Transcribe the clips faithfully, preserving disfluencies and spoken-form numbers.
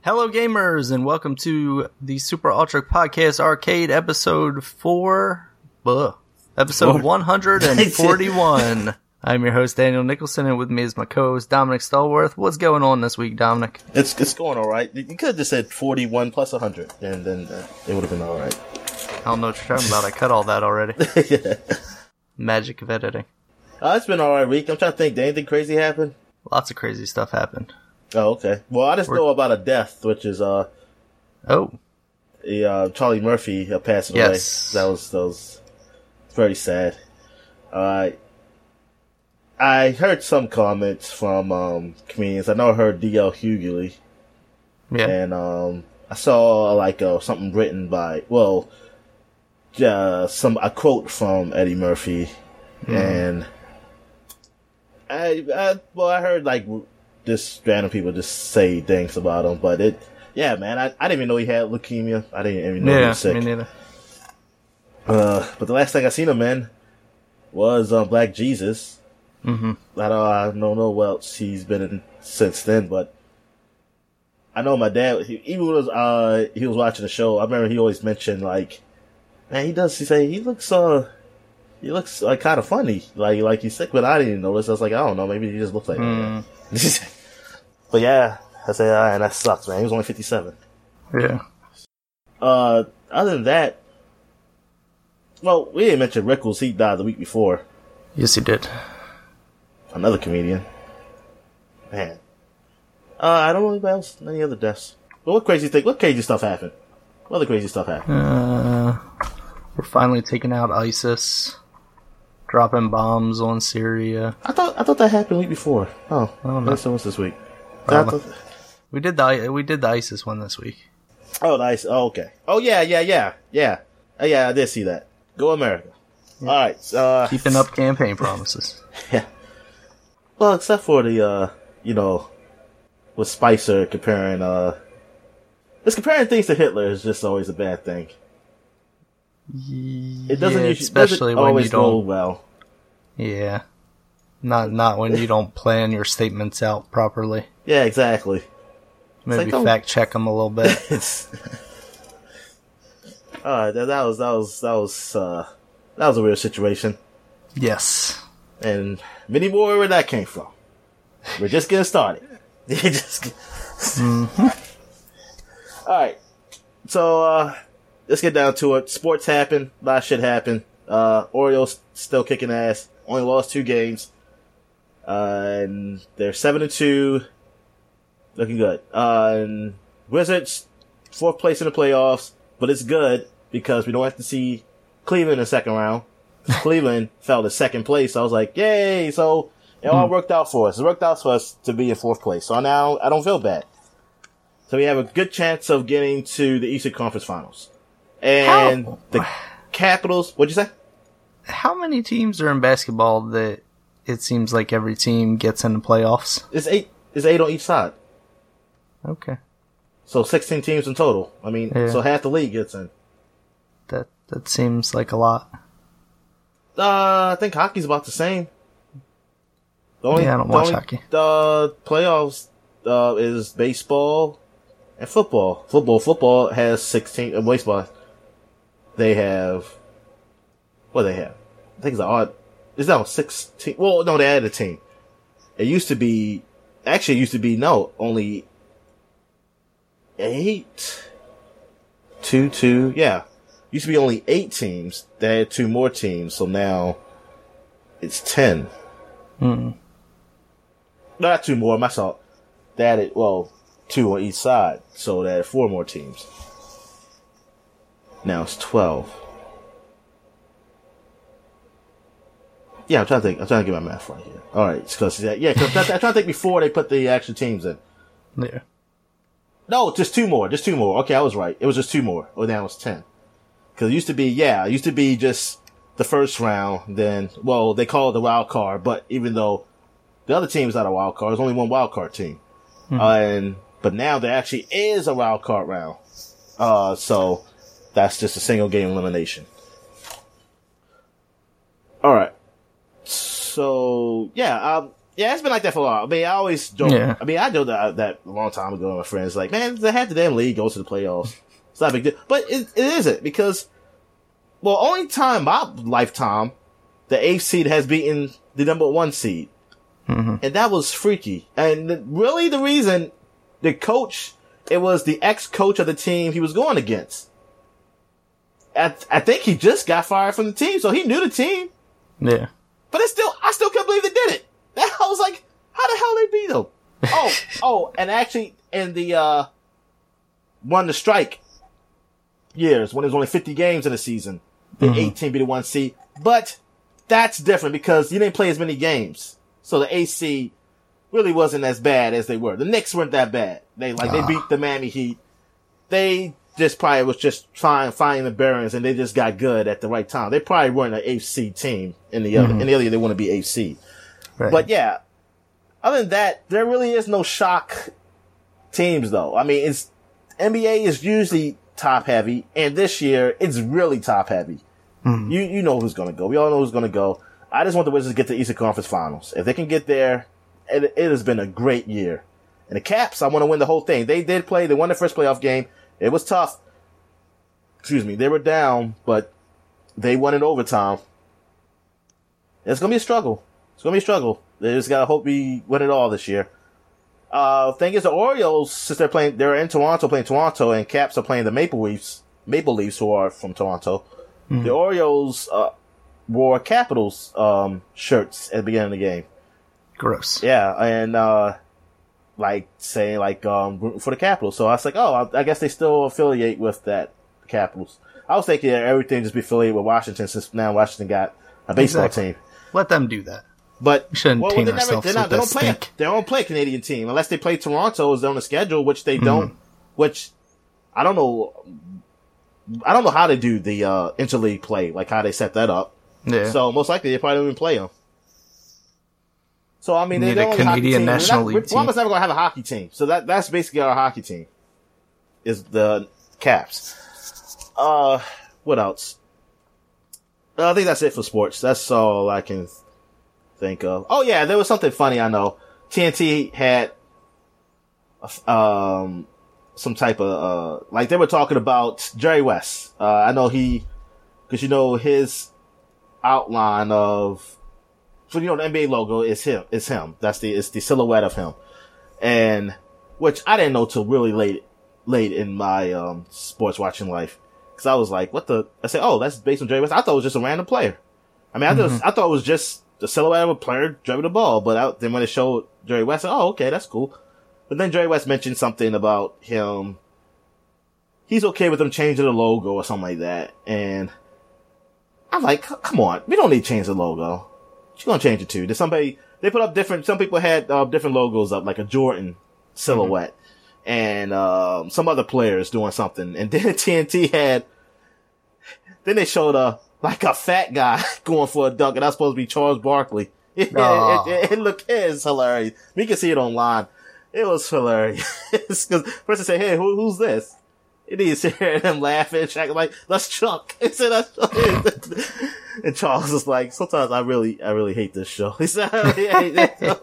Hello gamers, and welcome to the Super Ultra Podcast Arcade episode four, buh, episode one hundred forty-one. I'm your host Daniel Nicholson, and with me is my co-host Dominic Stallworth. What's going on this week, Dominic? It's it's going alright. You could have just said forty-one plus one hundred, and then uh, it would have been alright. I don't know what you're talking about. I cut all that already. Yeah. Magic of editing. Uh, it's been an alright week. I'm trying to think, did anything crazy happen? Lots of crazy stuff happened. Oh, okay. Well, I just We're... know about a death, which is uh, oh, the, uh Charlie Murphy uh, passing yes. away. That was that was very sad. Uh, I heard some comments from um comedians. I know I heard D L Hughley. Yeah. And um, I saw like uh, something written by well, uh, some a quote from Eddie Murphy, mm. and I, I well I heard like. Just random people just say things about him, but it, yeah, man, I, I didn't even know he had leukemia. I didn't even know yeah, he was sick. Me neither. Uh, but the last thing I seen him in was um, Black Jesus. Mm-hmm. I don't, I don't know what else he's been in since then, but I know my dad. He, even when was uh he was watching the show, I remember he always mentioned like, man, he does. He say he looks uh. He looks like kind of funny, like like he's sick, but I didn't notice. I was like, I don't know, maybe he just looks like mm. that. But yeah, I say, ah, and that sucks, man. He was only fifty-seven. Yeah. Uh, other than that, well, we didn't mention Rickles. He died the week before. Yes, he did. Another comedian. Man. Uh, I don't know anybody else, any other deaths. But what crazy thing? What crazy stuff happened? What other crazy stuff happened? Uh, we're finally taking out ISIS. Dropping bombs on Syria. I thought I thought that happened the week before. Oh, I don't know. So what's this week? Thought... We did the we did the ISIS one this week. Oh, nice. Oh, okay. Oh, yeah, yeah, yeah, yeah. Oh, yeah, I did see that. Go America. Yeah. All right. Uh, Keeping up campaign promises. Yeah. Well, except for the, uh, you know, with Spicer comparing, uh, just comparing things to Hitler is just always a bad thing. It doesn't yeah, usually, especially doesn't when always you don't go well. Yeah, not not when you don't plan your statements out properly. Yeah, exactly. Maybe like, fact check them a little bit. Alright, that, that was that was that was uh, that was a real situation. Yes, and many more where that came from. We're just getting started. just get... mm-hmm. All right, so. uh Let's get down to it. Sports happened. A lot of shit happened. Uh, Orioles still kicking ass. Only lost two games. Uh, and they're seven and two. Looking good. Uh, and Wizards, fourth place in the playoffs. But it's good because we don't have to see Cleveland in the second round. Cleveland fell to second place. So I was like, yay! So it all mm. worked out for us. It worked out for us to be in fourth place. So now I don't feel bad. So we have a good chance of getting to the Eastern Conference Finals. And How? the Capitals, what'd you say? How many teams are in basketball that it seems like every team gets in the playoffs? It's eight. It's eight on each side. Okay. So sixteen teams in total. I mean, yeah. So half the league gets in. That that seems like a lot. Uh, I think hockey's about the same. The only, yeah, I don't watch only, hockey. The playoffs uh, is baseball and football. Football, football has sixteen. Uh, baseball. They have, what do they have? I think it's an odd, it's now sixteen, well, no, they added a team. It used to be, actually it used to be, no, only eight, two, two, yeah. Used to be only eight teams. They had two more teams, so now it's ten. Mm. Not two more, my fault. They added, well, two on each side, so they had four more teams. Now it's twelve. Yeah, I'm trying to think. I'm trying to get my math right here. All right, because yeah, because I'm trying to think before they put the actual teams in. Yeah. No, just two more. Just two more. Okay, I was right. It was just two more. Oh, now it's ten. Because it used to be, yeah, it used to be just the first round. Then, well, they call it the wild card, but even though the other team is not a wild card, there's only one wild card team. Mm-hmm. Uh, and but now there actually is a wild card round. Uh, so. That's just a single game elimination. Alright. So, yeah, um, Yeah, it's been like that for a while. I mean, I always joke. Yeah. I mean, I joked that, that a long time ago with my friends. Like, man, they had the damn league go to the playoffs. It's not a big deal. But it, it isn't because, well, only time in my lifetime, the eighth seed has beaten the number one seed. Mm-hmm. And that was freaky. And the, really the reason the coach, it was the ex-coach of the team he was going against. I, I think he just got fired from the team, so he knew the team. Yeah. But it's still, I still can't believe they did it. I was like, how the hell they beat them? Oh, oh, and actually, in the, uh, won the strike years, when there was only fifty games in a season, the mm-hmm. eighteen beat the one seed. But that's different because you didn't play as many games. So the A C really wasn't as bad as they were. The Knicks weren't that bad. They, like, ah. they beat the Miami Heat. They just probably was just trying, finding the bearings and they just got good at the right time. They probably weren't an eighth seed team in the other, mm-hmm. in the other year they want to be eighth seed. Right. But yeah, other than that, there really is no shock teams though. I mean, it's, N B A is usually top heavy and this year it's really top heavy. Mm-hmm. You, you know who's gonna go. We all know who's gonna go. I just want the Wizards to get to the Eastern Conference Finals. If they can get there, it, it has been a great year. And the Caps, I want to win the whole thing. They did play, they won the first playoff game. It was tough. Excuse me. They were down, but they won in overtime. It's gonna be a struggle. It's gonna be a struggle. They just gotta hope we win it all this year. Uh, thing is, the Orioles, since they're playing, they're in Toronto playing Toronto, and Caps are playing the Maple Leafs, Maple Leafs, who are from Toronto. Mm-hmm. The Orioles, uh, wore Capitals, um, shirts at the beginning of the game. Gross. Yeah, and, uh, like, saying, like, um, rooting for the Capitals. So I was like, oh, I, I guess they still affiliate with that, Capitals. I was thinking that everything just be affiliated with Washington since now Washington got a baseball exactly. team. Let them do that. But we shouldn't well, taint well, ourselves never, not, they, don't play a, they don't play a Canadian team unless they play Toronto is on the schedule, which they mm. don't. Which I don't know. I don't know how they do the uh, interleague play, like how they set that up. Yeah. So most likely they probably don't even play them. So I mean, they don't a Canadian National not, League team. We're almost never gonna have a hockey team. So that that's basically our hockey team. Is the Caps. Uh, what else? Uh, I think that's it for sports. That's all I can think of. Oh yeah, there was something funny. I know T N T had um some type of uh like they were talking about Jerry West. Uh, I know he because you know his outline of so you know the N B A logo is him. It's him. That's the it's the silhouette of him, and which I didn't know till really late late in my um sports watching life. Cause I was like, what the, I said, oh, that's based on Jerry West. I thought it was just a random player. I mean, I, mm-hmm. just, I thought it was just the silhouette of a player driving the ball, but I, then when it showed Jerry West, I said, oh, okay, that's cool. But then Jerry West mentioned something about him. He's okay with them changing the logo or something like that. And I'm like, come on, we don't need to change the logo. What you gonna change it to? Did somebody, they put up different, some people had uh, different logos up, like a Jordan silhouette. Mm-hmm. And, um, some other players doing something. And then T N T had, then they showed a, like a fat guy going for a dunk and that's supposed to be Charles Barkley. It, oh. it, it, it looked, it's hilarious. We can see it online. It was hilarious. Cause person said, hey, who, who's this? And he's hearing him laughing, Shaq like, that's Chuck. He said, that's Chuck. And Charles was like, sometimes I really, I really hate this show. He said, I really hate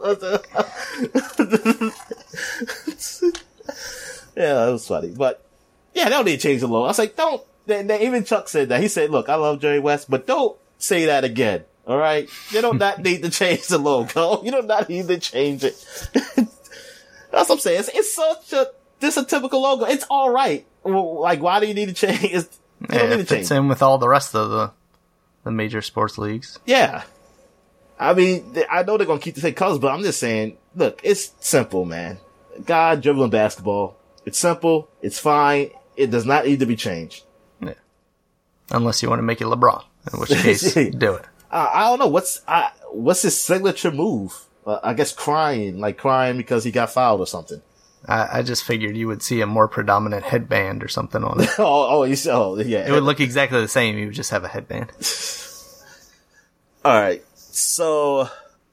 this. Yeah, it was funny. But, yeah, they don't need to change the logo. I was like, don't, they, they, even Chuck said that. He said, look, I love Jerry West, but don't say that again. Alright? You don't not need to change the logo. You don't not need to change it. That's what I'm saying. It's, it's such a, this a typical logo. It's alright. Like, why do you need to change? It's, you yeah, don't need it to change. fits in with all the rest of the, the major sports leagues. Yeah. I mean, I know they're gonna keep the same colors, but I'm just saying, look, it's simple, man. God dribbling basketball. It's simple. It's fine. It does not need to be changed. Yeah. Unless you want to make it LeBron, in which case, do it. Uh, I don't know. What's uh, what's his signature move? Uh, I guess crying, like crying because he got fouled or something. I, I just figured you would see a more predominant headband or something on it. oh, oh, you see, oh, yeah. It would look exactly the same. You would just have a headband. All right. So,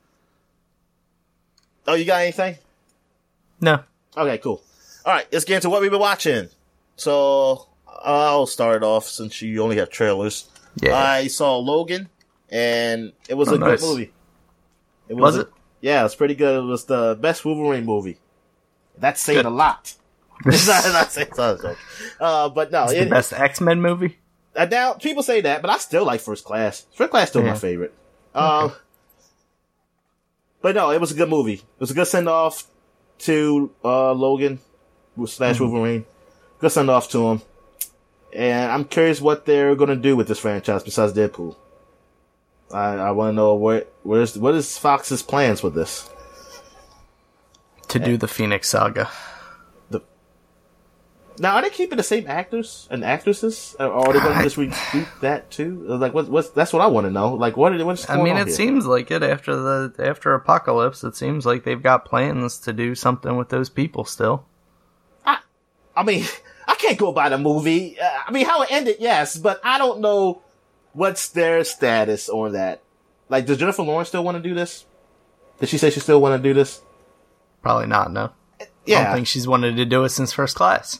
oh, you got anything? No. Okay, cool. All right, let's get into what we've been watching. So, I'll start off since you only have trailers. Yeah. I saw Logan, and it was oh, a nice. good movie. It was, was a, it? Yeah, it was pretty good. It was the best Wolverine movie. That's saying good. a lot. It's not, not saying something. Uh, but no. It's it, the best X-Men movie? I doubt people say that, but I still like First Class. First Class is still yeah. my favorite. Um, okay. But no, it was a good movie. It was a good send-off to uh, Logan slash mm-hmm. Wolverine. Good send-off to him. And I'm curious what they're going to do with this franchise besides Deadpool. I, I want to know what where's what is Fox's plans with this? To do the Phoenix Saga. The now, are they keeping the same actors and actresses, or are they going to just reboot that too? Like, what? What's that's what I want to know. Like, what? What's going I mean, on it here? seems like it after the after Apocalypse. It seems like they've got plans to do something with those people still. I, I mean, I can't go by the movie. Uh, I mean, how it ended, yes, but I don't know. What's their status on that? Like, does Jennifer Lawrence still want to do this? Did she say she still want to do this? Probably not, no. Yeah. I don't think she's wanted to do it since First Class.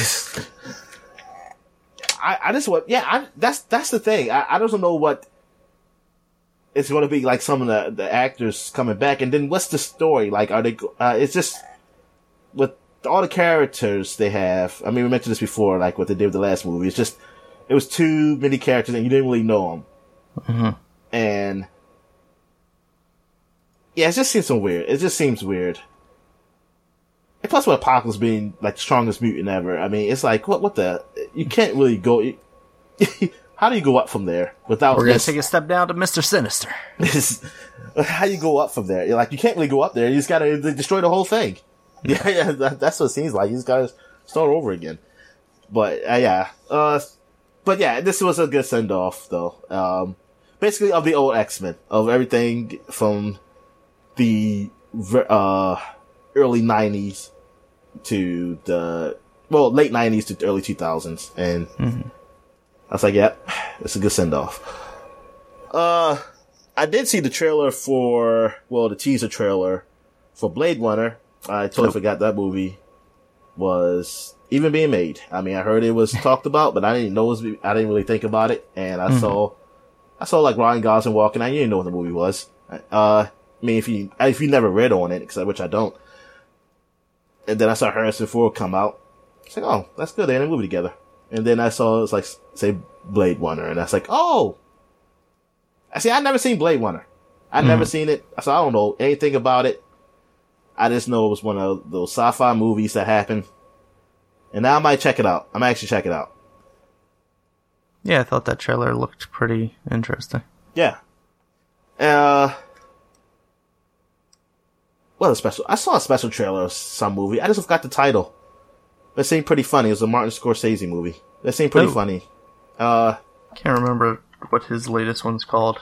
I, I just want, yeah, I, that's that's the thing. I, I don't know what it's going to be like some of the, the actors coming back. And then what's the story? Like, are they, uh, it's just, with all the characters they have, I mean, we mentioned this before, like what they did with the last movie, it's just, it was too many characters and you didn't really know them. Mm-hmm. And yeah, it just seems so weird. It just seems weird. And plus with Apocalypse being like the strongest mutant ever, I mean, it's like, what, what the, you can't really go, you, how do you go up from there without We're gonna this? take a step down to Mister Sinister. How do you go up from there? You're like, you can't really go up there. You just gotta destroy the whole thing. Yeah, yeah, that, that's what it seems like. You just gotta start over again. But, uh, yeah, uh, But yeah, this was a good send-off, though. Um, basically, of the old X-Men. Of everything from the uh, early nineties to the... Well, late nineties to early two thousands. And mm-hmm. I was like, yep, yeah, it's a good send-off. Uh, I did see the trailer for... Well, the teaser trailer for Blade Runner. I totally oh. forgot that movie was... even being made. I mean, I heard it was talked about, but I didn't know it was, I didn't really think about it. And I mm-hmm. saw, I saw like Ryan Gosling walking. I didn't know what the movie was. Uh, I mean, if you, if you never read on it, which I don't. And then I saw Harrison Ford come out. It's like, oh, that's good. They're in a movie together. And then I saw, it's like, say Blade Runner. And I was like, oh, I see, I'd never seen Blade Runner. I'd mm-hmm. never seen it. So I don't know anything about it. I just know it was one of those sci-fi movies that happened. And now I might check it out. I might actually check it out. Yeah, I thought that trailer looked pretty interesting. Yeah. Uh, what a special... I saw a special trailer of some movie. I just forgot the title. It seemed pretty funny. It was a Martin Scorsese movie. It seemed pretty oh. funny. Uh, Can't remember what his latest one's called.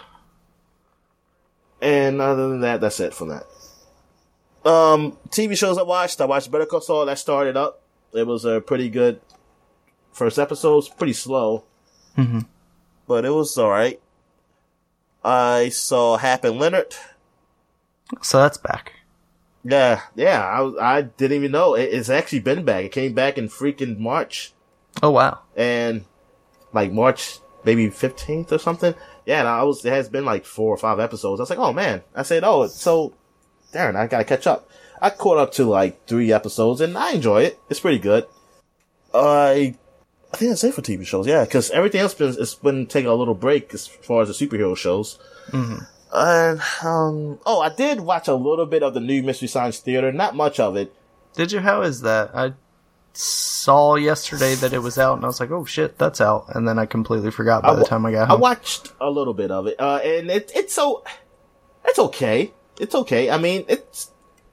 And other than that, that's it from that. Um, T V shows I watched. I watched Better Call Saul. That started up. It was a pretty good first episode. It's pretty slow. Mm-hmm. But it was alright. I saw Hap and Leonard. So that's back. Yeah, yeah. I, I didn't even know. It, it's actually been back. It came back in freaking March. Oh, wow. And like March maybe fifteenth or something. Yeah, and I was, it has been like four or five episodes. I was like, oh man. I said, oh, it's so, darn, I gotta catch up. I caught up to like three episodes and I enjoy it. It's pretty good. I, I think that's it for T V shows. Yeah, because everything else been, it's been taking a little break as far as the superhero shows. Mm-hmm. And, um, oh, I did watch a little bit of the new Mystery Science Theater. Not much of it. Did you? How is that? I saw yesterday that it was out and I was like, oh shit, that's out. And then I completely forgot by I, the time I got home. I watched a little bit of it. Uh, and it, it's so, it's okay. It's okay. I mean, it's,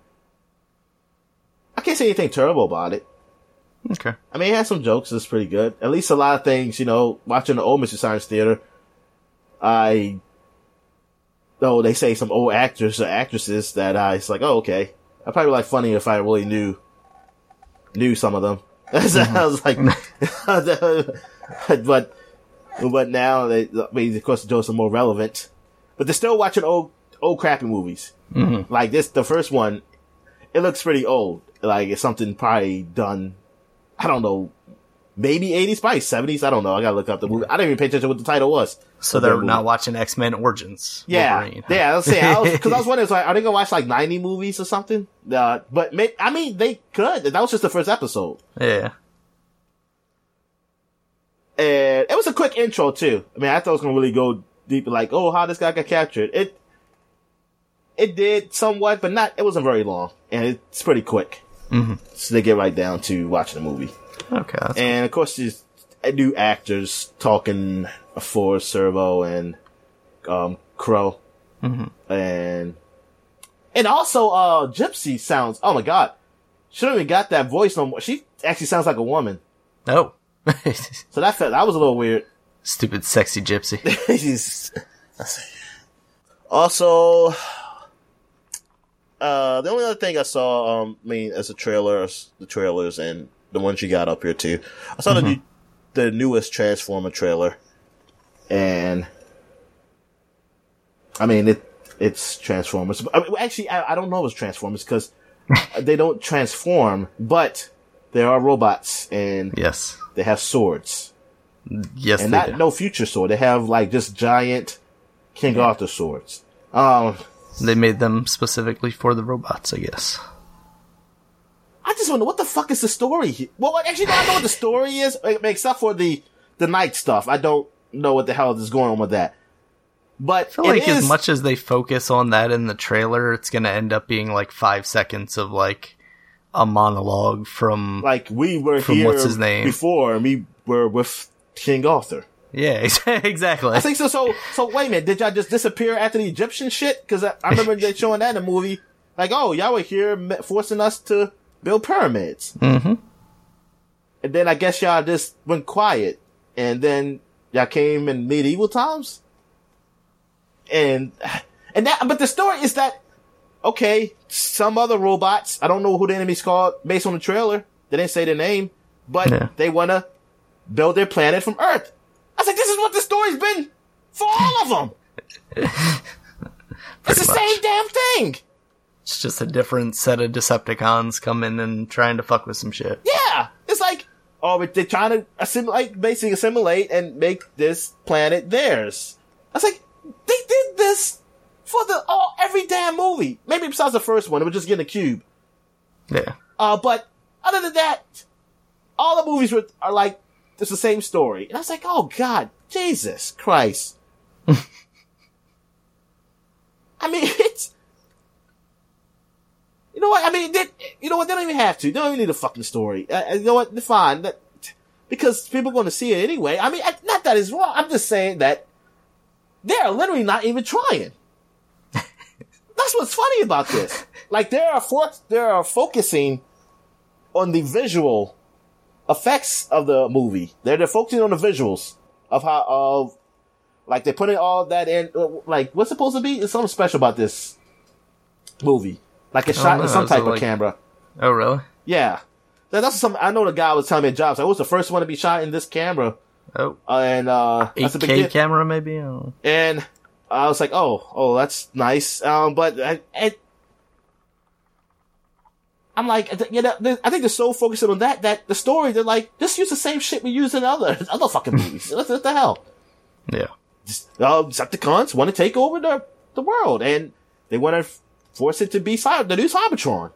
I can't say anything terrible about it. Okay. I mean, it has some jokes. It's pretty good. At least a lot of things, you know, watching the old Mystery Science Theater, I, oh, they say some old actors or actresses that I, it's like, oh, okay. I'd probably like funny if I really knew, knew some of them. Mm-hmm. I was like, but, but now they, I mean, of course the jokes are more relevant, but they're still watching old, old crappy movies. Mm-hmm. Like this, the first one, it looks pretty old. Like it's something probably done, I don't know, maybe eighties, probably seventies. I don't know. I gotta look up the movie. I didn't even pay attention to what the title was. So they're not watching X-Men Origins. Yeah, Wolverine. yeah. I was saying, I was, because I was wondering, so are they gonna watch like ninety movies or something? Uh, but may, I mean, they could. That was just the first episode. Yeah. And it was a quick intro too. I mean, I thought it was gonna really go deep, like, oh, how this guy got captured. It, it did somewhat, but not. It wasn't very long, and it's pretty quick. Mm-hmm. So they get right down to watching the movie. Okay. That's and cool. of course, these new actors talking for Servo and um, Crow, mm-hmm. and and also uh, Gypsy sounds. Oh my god, she don't even got that voice no more. She actually sounds like a woman. Oh, so that felt, that was a little weird. Stupid, sexy Gypsy. Also, uh, the only other thing I saw, um, I mean, as a trailer, the trailers and the ones you got up here too. I saw mm-hmm. the the newest Transformer trailer, and I mean it. It's Transformers. I mean, actually, I, I don't know if it's Transformers because they don't transform, but there are robots and yes, they have swords. Yes, and they not do. no future sword. They have like just giant King Arthur swords. Um, they made them specifically for the robots, I guess. I just wonder what the fuck is the story here? Well, actually, no, I know what the story is, except for the the night stuff. I don't know what the hell is going on with that. But I feel like is, as much as they focus on that in the trailer, it's going to end up being like five seconds of like a monologue from like we were from here what's his name before, and we were with King Arthur. Yeah, exactly. I think so. So, so wait a minute. Did y'all just disappear after the Egyptian shit? Because I, I remember they showing that in the movie. Like, oh, y'all were here forcing us to build pyramids. Mm-hmm. And then I guess y'all just went quiet. And then y'all came in medieval times. And, and that, but the story is that, okay, some other robots, I don't know who the enemy's called based on the trailer. They didn't say the name, but yeah. they want to build their planet from Earth. I was like, this is what the story's been for all of them. It's the much. Same damn thing. It's just a different set of Decepticons coming and trying to fuck with some shit. Yeah. It's like, oh, they're trying to assimilate, basically assimilate and make this planet theirs. I was like, they did this for the all every damn movie. Maybe besides the first one, it was just getting a cube. Yeah. Uh, but other than that, all the movies were, are like, it's the same story. And I was like, oh God, Jesus Christ. I mean, it's, you know what? I mean, they, you know what? They don't even have to. They don't even need a fucking story. Uh, you know what? Fine. That, because people are going to see it anyway. I mean, I, not that it's wrong. I'm just saying that they are literally not even trying. That's what's funny about this. Like, they are for, they are focusing on the visual effects of the movie. They're, they're focusing on the visuals of how, of, like, they're putting all that in, like, what's supposed to be? There's something special about this movie. Like, it's shot in some type like, of camera. Oh, really? Yeah. That, that's something, I know the guy was telling me at jobs, like, it was the first one to be shot in this camera. Oh. Uh, and, uh, eight K camera, maybe? Oh. And I was like, oh, oh, that's nice. Um, but, I, I, I'm like, you know, I think they're so focused on that, that the story, they're like, just use the same shit we use in other, other fucking movies. what, what the hell? Yeah. Just, uh, Decepticons want to take over the, the world, and they want to force it to be Cyber, the new Cybertron.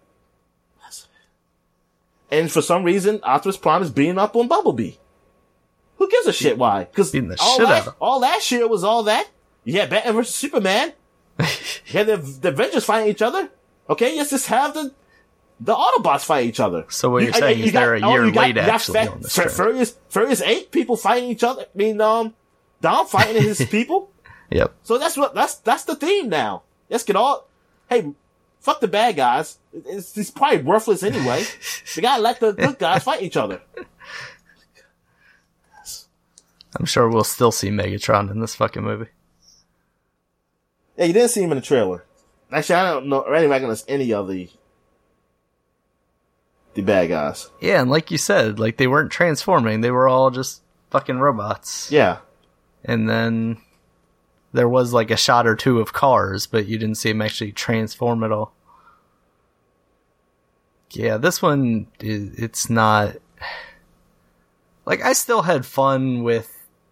And for some reason, Optimus Prime is beating up on Bumblebee. Who gives a shit why? Because all, that, all last year was all that. You had Batman versus Superman. You had the, the Avengers fighting each other. Okay, let's just have the the Autobots fight each other. So what you're you, saying you is got, they're a year oh, got, late actually fa- on this. F- Furious, Furious eight people fighting each other. I mean, um, Dom fighting his people. Yep. So that's what that's that's the theme now. Let's get all. Hey, fuck the bad guys. It's, it's probably worthless anyway. We gotta let the good guys fight each other. I'm sure we'll still see Megatron in this fucking movie. Yeah, you didn't see him in the trailer. Actually, I don't know. Or any recognize any of the the bad guys. Yeah, and like you said, like they weren't transforming; they were all just fucking robots. Yeah. And then there was like a shot or two of cars, but you didn't see them actually transform at all. Yeah, this one, it's not... like, I still had fun with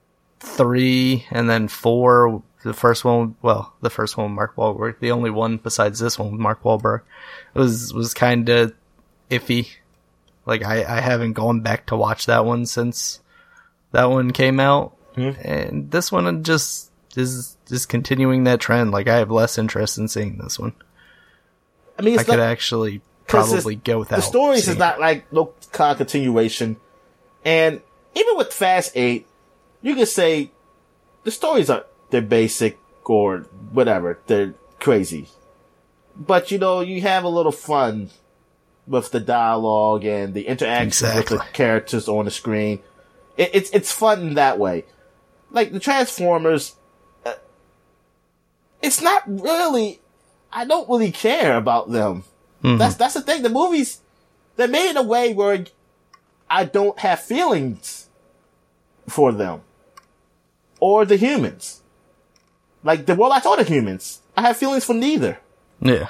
three and then four. The first one, well, the first one with Mark Wahlberg, the only one besides this one with Mark Wahlberg, was was kind of iffy. Like, I, I haven't gone back to watch that one since that one came out. Mm-hmm. And this one just is is continuing that trend. Like, I have less interest in seeing this one. I mean, it's I could not, actually probably go without. The stories is not like no kind of continuation. And even with Fast eight, you can say the stories are, they're basic or whatever. They're crazy. But, you know, you have a little fun with the dialogue and the interaction exactly. with the characters on the screen. It, it's it's fun in that way. Like, the Transformers, uh, it's not really, I don't really care about them. Mm-hmm. That's that's the thing. The movies, they're made in a way where I don't have feelings for them. Or the humans. Like, the well, I told the humans. I have feelings for neither. Yeah.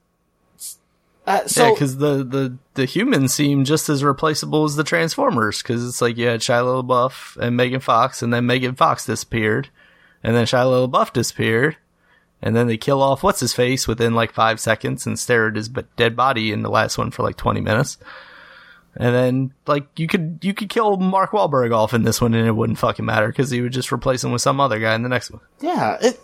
Uh, so, yeah, because the, the, the humans seem just as replaceable as the Transformers, because it's like you had Shia LaBeouf and Megan Fox, and then Megan Fox disappeared, and then Shia LaBeouf disappeared, and then they kill off What's-His-Face within like five seconds and stare at his dead body in the last one for like twenty minutes. And then, like, you could you could kill Mark Wahlberg off in this one and it wouldn't fucking matter, because he would just replace him with some other guy in the next one. Yeah, it...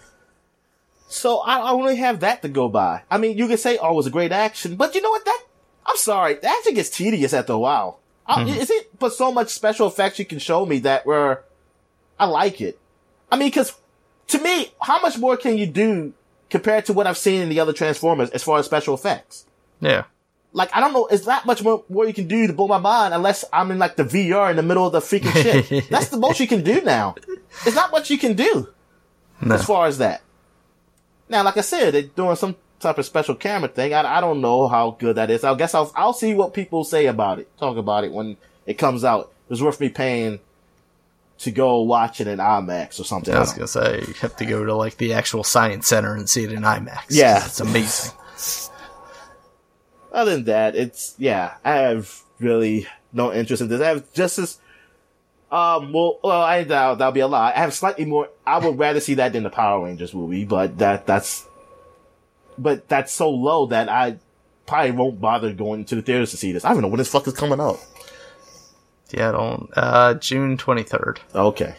So I, I only have that to go by. I mean, you can say, oh, it was a great action, but you know what? That I'm sorry, that action gets tedious after a while. Mm-hmm. I, is it but so much special effects you can show me that where I like it? I mean, because to me, how much more can you do compared to what I've seen in the other Transformers as far as special effects? Yeah. Like, I don't know, it's not much more, more you can do to blow my mind unless I'm in like the V R in the middle of the freaking shit. That's the most you can do now. There's not much you can do no. as far as that. Now, like I said, they're doing some type of special camera thing. I, I don't know how good that is. I guess I'll, I'll see what people say about it, talk about it when it comes out. It was worth me paying to go watch it in IMAX or something. I was going to say, you have to go to like the actual Science Center and see it in IMAX. Yeah. It's amazing. Other than that, it's, yeah, I have really no interest in this. I have just as, um, well, well, I doubt that'll be a lie. I have slightly more, I would rather see that than the Power Rangers movie, but that, that's, but that's so low that I probably won't bother going to the theaters to see this. I don't know when this fuck is coming out. Yeah, I don't, uh, June twenty-third. Okay.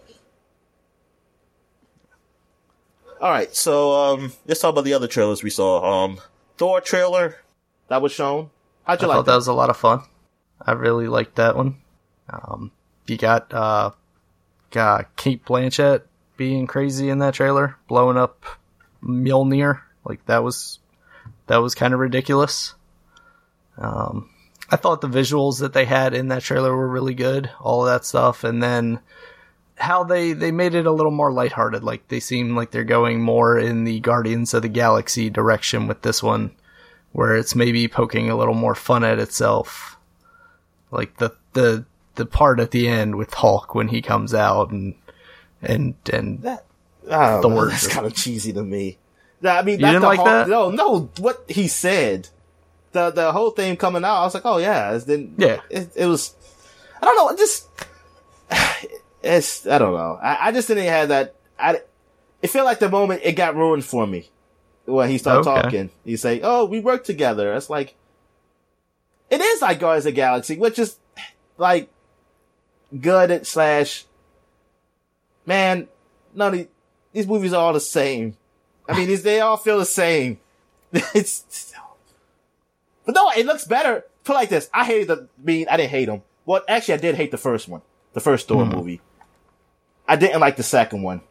Alright, so, um, let's talk about the other trailers we saw. Um, Thor trailer that was shown. How'd you I like thought that? that was a lot of fun. I really liked that one. Um, you got, uh, got Kate Blanchett being crazy in that trailer, blowing up Mjolnir. Like, that was, that was kind of ridiculous. Um, I thought the visuals that they had in that trailer were really good, all of that stuff, and then how they, they made it a little more lighthearted. Like, they seem like they're going more in the Guardians of the Galaxy direction with this one, where it's maybe poking a little more fun at itself. Like the, the, the part at the end with Hulk when he comes out and, and, and that, I don't know, that's kind of cheesy to me. I mean, you didn't the like Hulk, that? No, no, what he said, the, the whole thing coming out, I was like, oh yeah, it's, then, yeah, it, it was, I don't know, it just, it's, I don't know. I, I just didn't have that, I, it felt like the moment it got ruined for me. When he started okay. talking, he say, "Oh, we work together." It's like, it is like Guardians of the Galaxy, which is like good slash. Man, none of these movies are all the same. I mean, these, they all feel the same. It's, but no, it looks better. Put it like this: I hated the. I mean, I didn't hate them. Well, actually, I did hate the first one, the first Thor mm. movie. I didn't like the second one,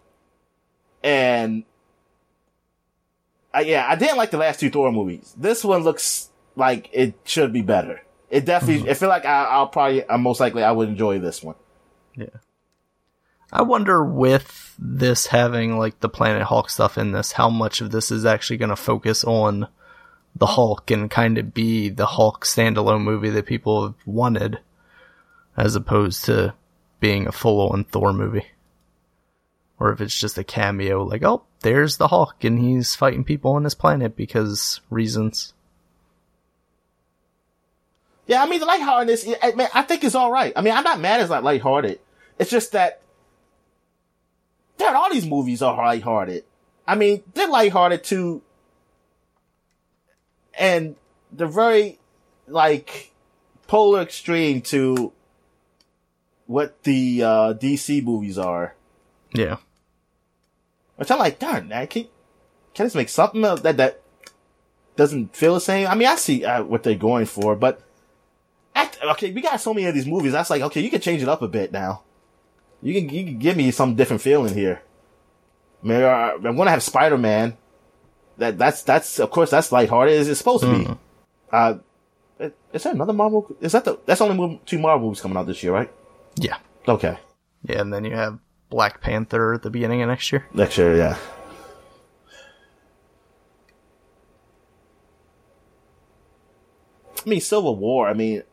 and. Uh, yeah, I didn't like the last two Thor movies. This one looks like it should be better. It definitely, mm-hmm. I feel like I, I'll probably, uh, most likely I would enjoy this one. Yeah. I wonder with this having like the Planet Hulk stuff in this, how much of this is actually going to focus on the Hulk and kind of be the Hulk standalone movie that people have wanted, as opposed to being a full-on Thor movie. Or if it's just a cameo, like, oh, there's the Hulk, and he's fighting people on this planet because reasons. Yeah, I mean, the lightheartedness, I, mean, I think it's alright. I mean, I'm not mad it's not lighthearted. It's just that, dude, all these movies are lighthearted. I mean, they're lighthearted too, and they're very, like, polar extreme to what the uh, D C movies are. Yeah. Which I'm like, darn, man, can, can this make something that, that doesn't feel the same? I mean, I see uh, what they're going for, but act, okay, we got so many of these movies. That's like, okay, you can change it up a bit now. You can you can give me some different feeling here. I mean, I'm gonna have Spider-Man. That that's that's of course that's lighthearted as it's supposed to be. Mm. Uh, is there another Marvel? Is that the that's only movie, two Marvel movies coming out this year, right? Yeah. Okay. Yeah, and then you have Black Panther at the beginning of next year. Next year, yeah. I mean, Civil War. I mean.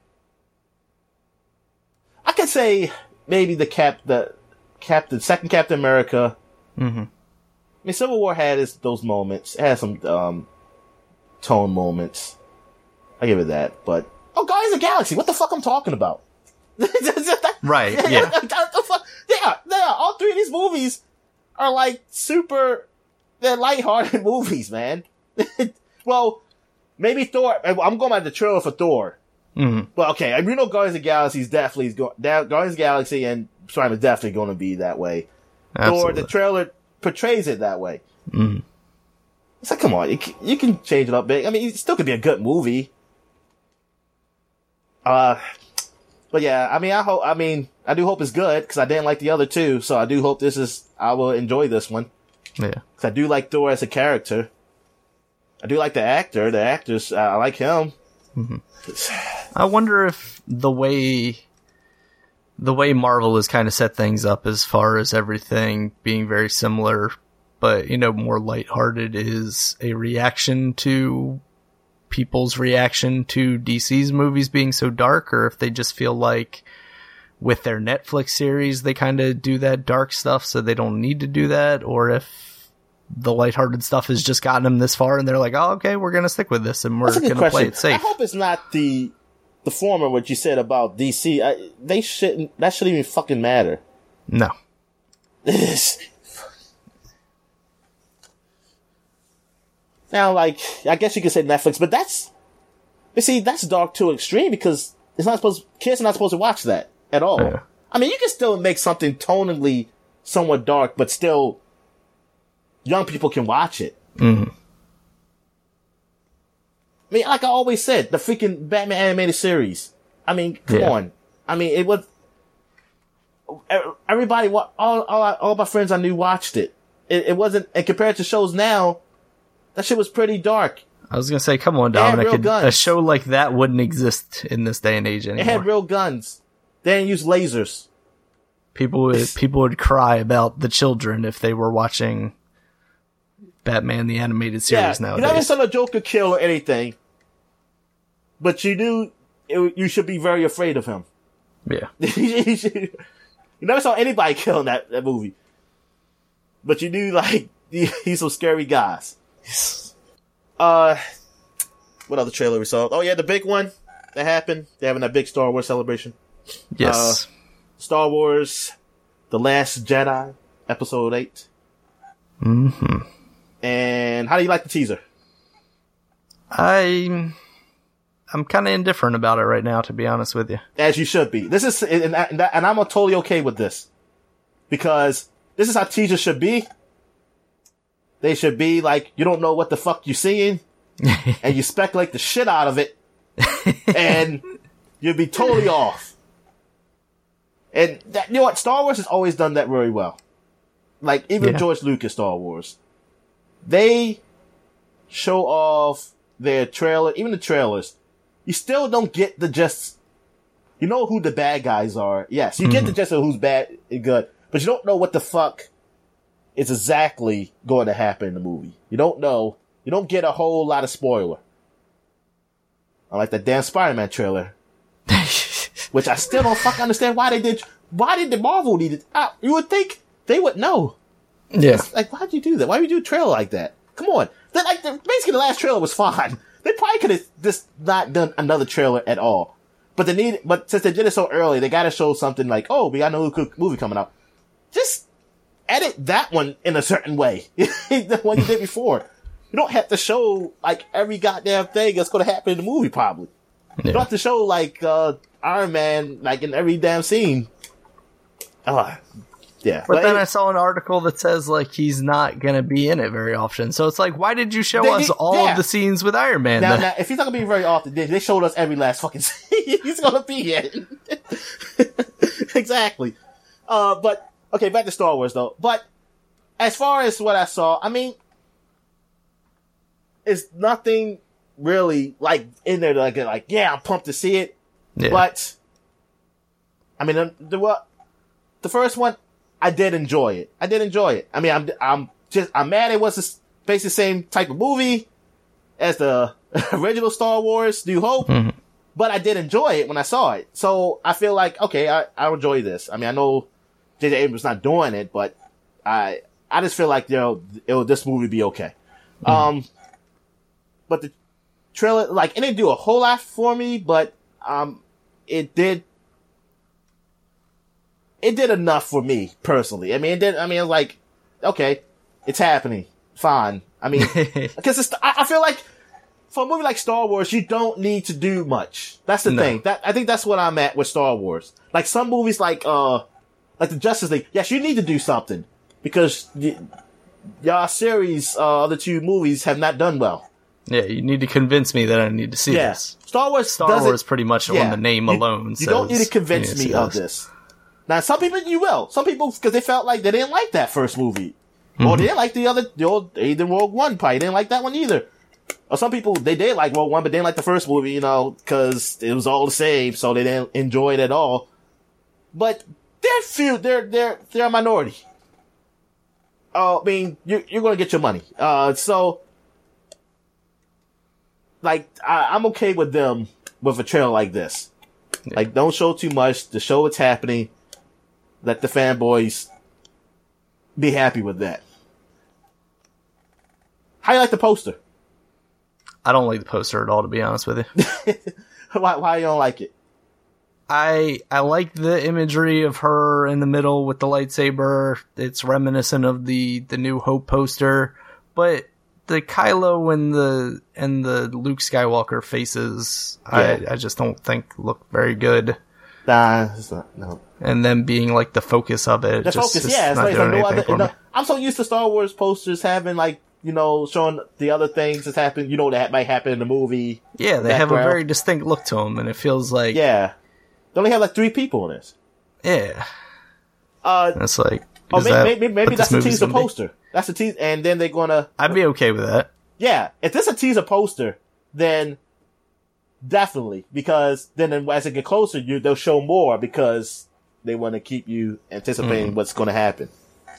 I could say maybe the cap, the Captain, second Captain America. Mm-hmm. I mean, Civil War had its, those moments. It had some um, tone moments. I give it that. But oh, Guardians of the Galaxy, what the fuck I'm talking about? Right? Yeah. Yeah, yeah. All three of these movies are like super. They're lighthearted movies, man. Well, maybe Thor. I'm going by the trailer for Thor. Mm-hmm. Well, okay, I mean, you know Guardians of the Galaxy is definitely going. Guardians of the Galaxy and Spider-Man is definitely going to be that way. Absolutely. Or the trailer portrays it that way. Mm-hmm. It's like, come on, you can, you can change it up big. I mean, it still could be a good movie. Uh, but yeah, I mean, I hope. I mean, I do hope it's good because I didn't like the other two, so I do hope this is. I will enjoy this one. Yeah, because I do like Thor as a character. I do like the actor. The actors, uh, I like him. Mm-hmm. I wonder if the way the way Marvel has kind of set things up as far as everything being very similar, but, you know, more lighthearted is a reaction to people's reaction to D C's movies being so dark, or if they just feel like with their Netflix series they kind of do that dark stuff so they don't need to do that, or if the lighthearted stuff has just gotten them this far and they're like, oh, okay, we're going to stick with this and we're going to play it safe. I hope it's not the the former, what you said about D C. I, they shouldn't, that shouldn't even fucking matter. No. Now, like, I guess you could say Netflix, but that's, you see, that's dark to extreme because it's not supposed, kids are not supposed to watch that at all. Yeah. I mean, you can still make something tonally somewhat dark, but still, young people can watch it. Mm-hmm. I mean, like I always said, the freaking Batman animated series. I mean, come yeah. on. I mean, it was, everybody, all, all, all my friends I knew watched it. It, it wasn't, and compared to shows now, that shit was pretty dark. I was gonna say, come on, Dominic, a show like that wouldn't exist in this day and age anymore. It had real guns. They didn't use lasers. People would, people would cry about the children if they were watching Batman the animated series yeah, nowadays. You never saw a Joker kill or anything, but you knew it, you should be very afraid of him. Yeah. you, should, you never saw anybody kill in that, that movie, but you knew, like, he's some scary guys. Uh, what other trailer we saw? Oh yeah, the big one that happened. They're having that big Star Wars celebration. Yes. Uh, Star Wars, The Last Jedi, Episode eight. Mm-hmm. And how do you like the teaser? I, I'm kind of indifferent about it right now, to be honest with you. As you should be. This is, and, and, and I'm totally okay with this. Because this is how teasers should be. They should be like, you don't know what the fuck you're seeing, and you speculate the shit out of it, and you'll be totally off. And that, you know what? Star Wars has always done that very well. Like, even yeah. George Lucas Star Wars. They show off their trailer, even the trailers. You still don't get the just, you know who the bad guys are. Yes, you mm-hmm. get the gist of who's bad and good, but you don't know what the fuck is exactly going to happen in the movie. You don't know. You don't get a whole lot of spoiler. I like that damn Spider-Man trailer. Which I still don't fucking understand why they did, why did the Marvel need it? Uh, you would think they would know. Yeah. It's like, why'd you do that? Why would you do a trailer like that? Come on. Then, like, the, basically the last trailer was fine. they probably could have just not done another trailer at all. But they need, but since they did it so early, they got to show something like, oh, we got a new movie coming out. Just edit that one in a certain way, the one you did before. You don't have to show like every goddamn thing that's going to happen in the movie. Probably yeah. You don't have to show like uh, Iron Man like in every damn scene. Uh, yeah, but, but then it, I saw an article that says like he's not gonna be in it very often. So it's like, why did you show they, us all yeah. of the scenes with Iron Man? Now, now, if he's not gonna be very often, they, they showed us every last fucking scene he's gonna be in. Exactly. Uh, but okay, back to Star Wars though. But as far as what I saw, I mean, it's nothing really like in there like like yeah, I'm pumped to see it. Yeah. But I mean, the, the what the first one. I did enjoy it. I did enjoy it. I mean, I'm, I'm just, I'm mad it wasn't basically the same type of movie as the original Star Wars, New Hope, mm-hmm. but I did enjoy it when I saw it. So I feel like, okay, I, I enjoy this. I mean, I know J J Abrams not doing it, but I, I just feel like, you know, it'll, this movie will be okay. Mm-hmm. Um, but the trailer, like, it didn't do a whole lot for me, but, um, it did It did enough for me, personally. I mean, it did, I mean, like, okay, it's happening. Fine. I mean, because it's, I, I feel like, for a movie like Star Wars, you don't need to do much. That's the no. thing. That, I think that's what I'm at with Star Wars. Like, some movies like, uh, like the Justice League, yes, you need to do something. Because, y- y'all series, uh, other two movies have not done well. Yeah, you need to convince me that I need to see yeah. this. Star Wars Star Wars pretty much yeah, on the name you, alone. You says, don't need to convince me of this. Now, some people you will. Some people, because they felt like they didn't like that first movie. Mm-hmm. Or they didn't like the other, the old, either Rogue One probably didn't like that one either. Or some people, they did like Rogue One, but didn't like the first movie, you know, because it was all the same, so they didn't enjoy it at all. But they're few, they're, they're, they're a minority. Uh, I mean, you're, you're gonna get your money. Uh, so, like, I, I'm okay with them with a trailer like this. Yeah. Like, don't show too much, to show what's happening. Let the fanboys be happy with that. How you like the poster? I don't like the poster at all, to be honest with you. why, why you don't like it? I I like the imagery of her in the middle with the lightsaber. It's reminiscent of the, the New Hope poster, but the Kylo and the and the Luke Skywalker faces, yeah. I I just don't think look very good. Nah, it's not. No. And them being like the focus of it. The just, focus, yeah. It's like no other, no, I'm so used to Star Wars posters having like, you know, showing the other things that's happened, you know, that might happen in the movie. Yeah, they have a very distinct look to them, and it feels like. Yeah. They only have like three people in this. Yeah. Uh, and it's like. Oh, maybe, that maybe, maybe that's a teaser poster. That's a teaser, and then they're gonna. I'd be okay with that. Yeah. If this is a teaser poster, then. Definitely, because then as it get closer, you they'll show more because they want to keep you anticipating mm. what's going to happen.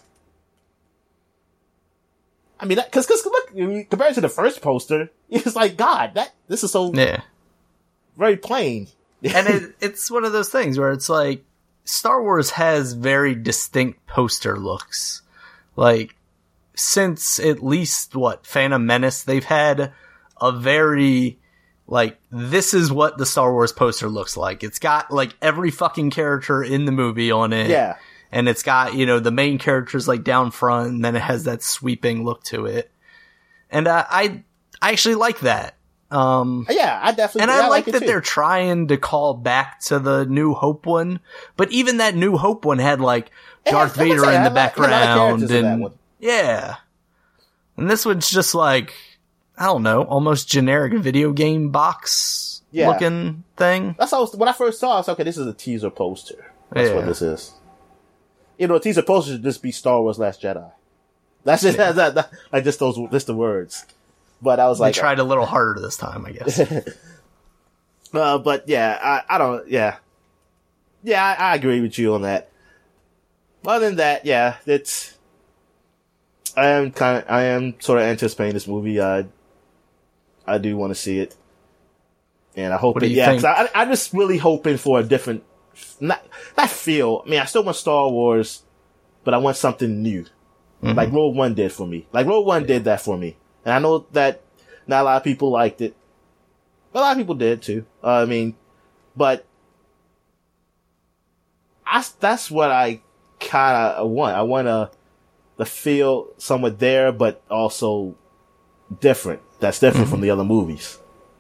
I mean, because because look, compared to the first poster, it's like God, that this is so yeah, very plain. And it, it's one of those things where it's like Star Wars has very distinct poster looks. Like since at least what Phantom Menace, they've had a very like, this is what the Star Wars poster looks like. It's got, like, every fucking character in the movie on it. Yeah. And it's got, you know, the main characters, like, down front, and then it has that sweeping look to it. And uh, I I actually like that. Um, yeah, I definitely And I, I like, like that too. they're trying to call back to the New Hope one. But even that New Hope one had, like, it Darth has, Vader say, in the like, background. And yeah. And this one's just, like... I don't know, almost generic video game box yeah. looking thing. That's how I was, when I first saw it, I was like, okay, this is a teaser poster. That's yeah. what this is. You know, a teaser poster should just be Star Wars Last Jedi. That's just, yeah. that, that, like just those, just the words. But I was like. They tried a little harder this time, I guess. uh, but yeah, I, I don't, yeah. Yeah, I, I agree with you on that. Other than that, yeah, it's, I am kind of, I am sort of anticipating this movie. I, I do want to see it, and I hope what it. Do you yeah, think? cause I, I'm just really hoping for a different, not not feel. I mean, I still want Star Wars, but I want something new, mm-hmm. like Rogue One did for me. Like Rogue One yeah. did that for me, and I know that not a lot of people liked it, A lot of people did too. Uh, I mean, but I, that's what I kind of want. I want to the feel somewhat there, but also different. That's different mm-hmm. from the other movies.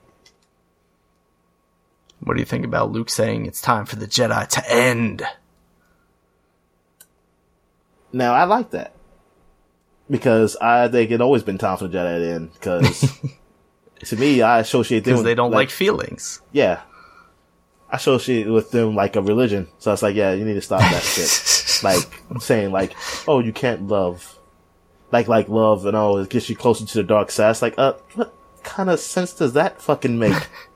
What do you think about Luke saying it's time for the Jedi to end? Now, I like that. Because I think it always been time for the Jedi to end. Because to me, I associate them Because they don't like, like feelings. Yeah. I associate with them like a religion. So it's like, yeah, you need to stop that shit. Like, saying like, oh, you can't love. Like, like love and oh, it gets you closer to the dark side. It's like, uh, what kind of sense does that fucking make?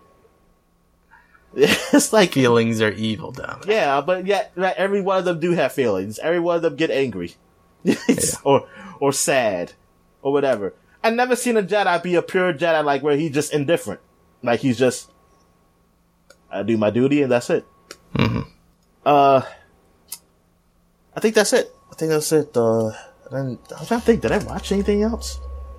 It's like feelings are evil, dumb. Yeah, but yeah, every one of them do have feelings. Every one of them get angry, yeah. or or sad, or whatever. I've never seen a Jedi be a pure Jedi like where he's just indifferent, like he's just I do my duty and that's it. Mm-hmm. Uh, I think that's it. I think that's it. Uh, and I'm trying to think. Did I watch anything else?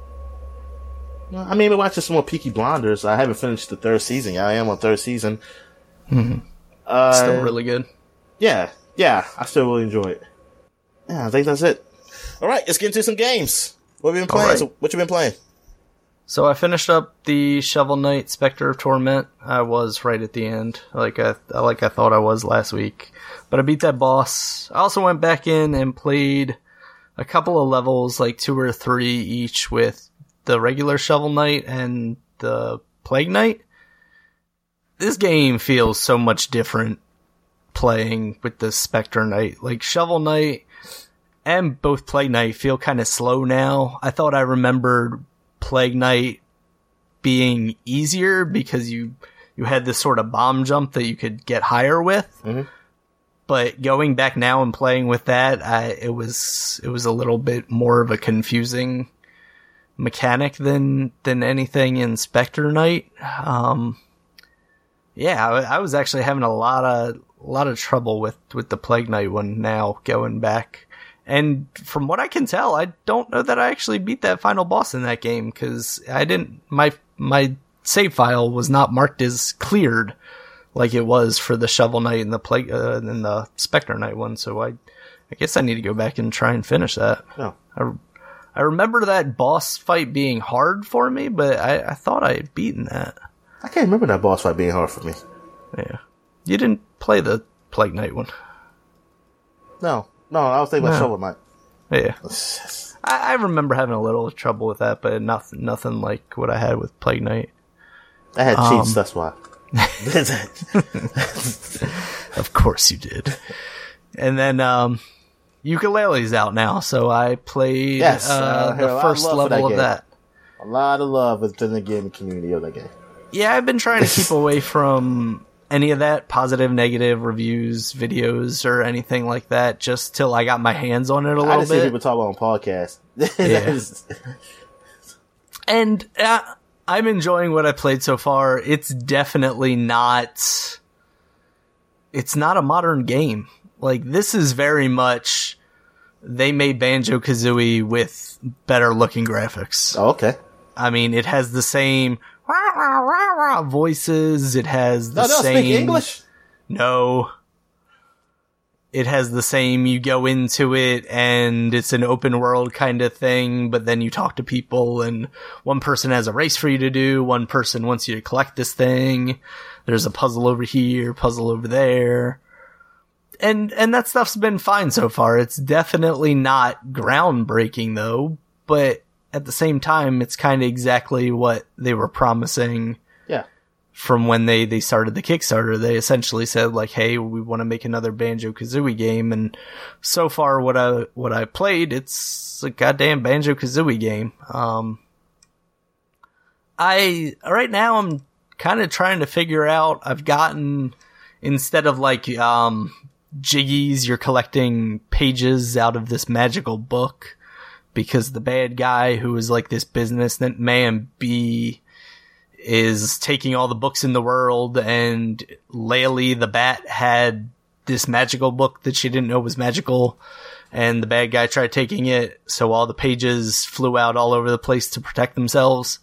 I mean, I watched some more Peaky Blinders. I haven't finished the third season. I am on third season. Mm-hmm. Uh, still really good. Yeah, yeah, I still really enjoy it. Yeah, I think that's it. All right, let's get into some games. What have you been playing? Right. So, what you been playing? So I finished up the Shovel Knight Spectre of Torment. I was right at the end, like I like I thought I was last week. But I beat that boss. I also went back in and played a couple of levels, like two or three each, with the regular Shovel Knight and the Plague Knight. This game feels so much different playing with the Spectre Knight. Like, Shovel Knight and both Plague Knight feel kind of slow now. I thought I remembered Plague Knight being easier because you you had this sort of bomb jump that you could get higher with. Mm-hmm. But going back now and playing with that, I, it was it was a little bit more of a confusing mechanic than than anything in Spectre Knight. Um, yeah, I, I was actually having a lot of a lot of trouble with with the Plague Knight one now going back. And from what I can tell, I don't know that I actually beat that final boss in that game because I didn't. My my save file was not marked as cleared like it was for the Shovel Knight and the Plague uh, and the Spectre Knight one. So I I guess I need to go back and try and finish that. Oh. I, I remember that boss fight being hard for me, but I, I thought I had beaten that. I can't remember that boss fight being hard for me. Yeah. You didn't play the Plague Knight one. No. No, I was thinking about no. Shovel Knight. Yeah. I, I remember having a little trouble with that, but nothing nothing like what I had with Plague Knight. I had um, cheats, that's why. Of course you did. And then, um... Ukulele's out now, so I played yes, uh, uh, the first level that of game. that. A lot of love within the gaming community of that game. Yeah, I've been trying to keep away from any of that positive, negative reviews, videos, or anything like that, just till I got my hands on it a little I just bit. see people talk about on podcasts. Yeah. And uh, I'm enjoying what I played so far. It's definitely not... It's not a modern game. Like, this is very much, they made Banjo-Kazooie with better looking graphics. Oh, okay. I mean, it has the same rah, rah, rah, rah voices. It has the no, no, same... speak English? No. It has the same, you go into it and it's an open world kind of thing, but then you talk to people and one person has a race for you to do, one person wants you to collect this thing, there's a puzzle over here, puzzle over there. And and that stuff's been fine so far. It's definitely not groundbreaking though, but at the same time, it's kind of exactly what they were promising. Yeah. From when they, they started the Kickstarter. They essentially said like, hey, we want to make another Banjo-Kazooie game, and so far what I what I played, it's a goddamn Banjo-Kazooie game. Um, I right now I'm kind of trying to figure out. I've gotten, instead of like um. Jiggies, you're collecting pages out of this magical book because the bad guy who is like this businessman B is taking all the books in the world, and Laylee the bat had this magical book that she didn't know was magical, and the bad guy tried taking it, so all the pages flew out all over the place to protect themselves.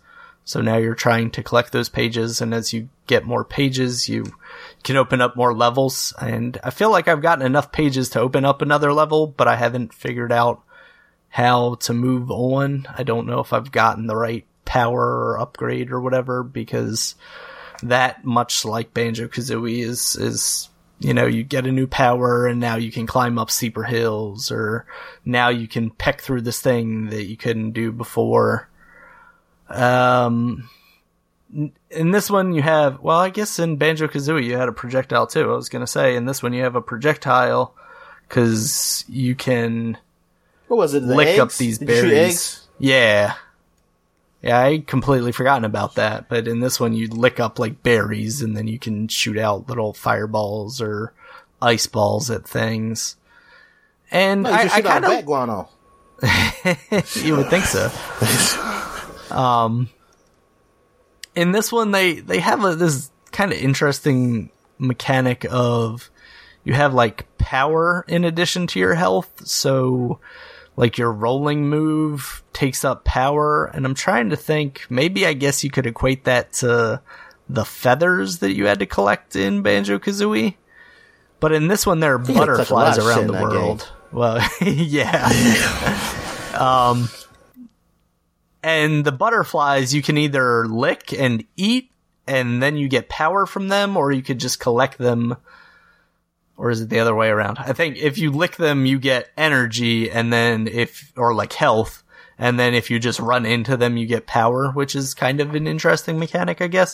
So now you're trying to collect those pages, and as you get more pages, you can open up more levels. And I feel like I've gotten enough pages to open up another level, but I haven't figured out how to move on. I don't know if I've gotten the right power or upgrade or whatever, because that, much like Banjo-Kazooie, is, is, you know, you get a new power and now you can climb up steeper hills, or now you can peck through this thing that you couldn't do before. Um, in this one you have, well, I guess in Banjo-Kazooie you had a projectile too. I was gonna say, in this one you have a projectile, cause you can what was it, the lick eggs? up these Did you shoot berries. eggs? Yeah. Yeah, I completely forgotten about that, but in this one you lick up like berries and then you can shoot out little fireballs or ice balls at things. And No, you I, should I shoot out kind bat of guano. you would think so. Um, in this one, they, they have a, this kind of interesting mechanic of you have like power in addition to your health. So like your rolling move takes up power. And I'm trying to think, maybe I guess you could equate that to the feathers that you had to collect in Banjo-Kazooie. But in this one, there are butterflies around the world. Well, yeah. um, and the butterflies you can either lick and eat, and then you get power from them, or you could just collect them. Or is it the other way around? I think if you lick them, you get energy, and then if, or like health, and then if you just run into them, you get power, which is kind of an interesting mechanic, I guess.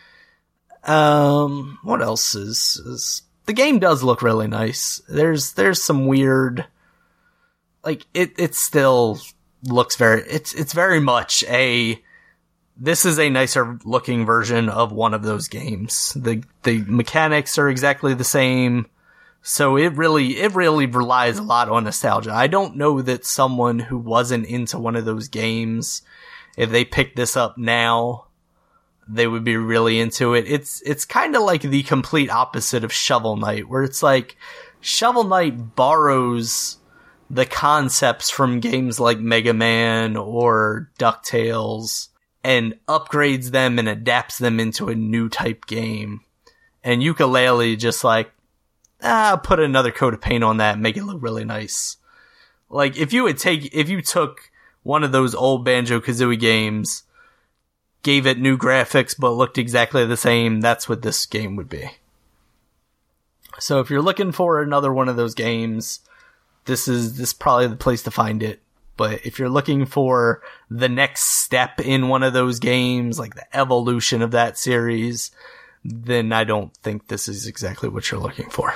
Um, what else is, is, the game does look really nice. There's, there's some weird, like, it, it still looks very, it's, it's very much a, this is a nicer looking version of one of those games. The, the mechanics are exactly the same. So it really, it really relies a lot on nostalgia. I don't know that someone who wasn't into one of those games, if they picked this up now, they would be really into it. It's, it's kind of like the complete opposite of Shovel Knight, where it's like, Shovel Knight borrows the concepts from games like Mega Man or DuckTales and upgrades them and adapts them into a new type game. And Yooka-Laylee just like, ah, put another coat of paint on that and make it look really nice. Like, if you would take, if you took one of those old Banjo-Kazooie games, gave it new graphics, but looked exactly the same, that's what this game would be. So if you're looking for another one of those games, this is, this is probably the place to find it. But if you're looking for the next step in one of those games, like the evolution of that series, then I don't think this is exactly what you're looking for.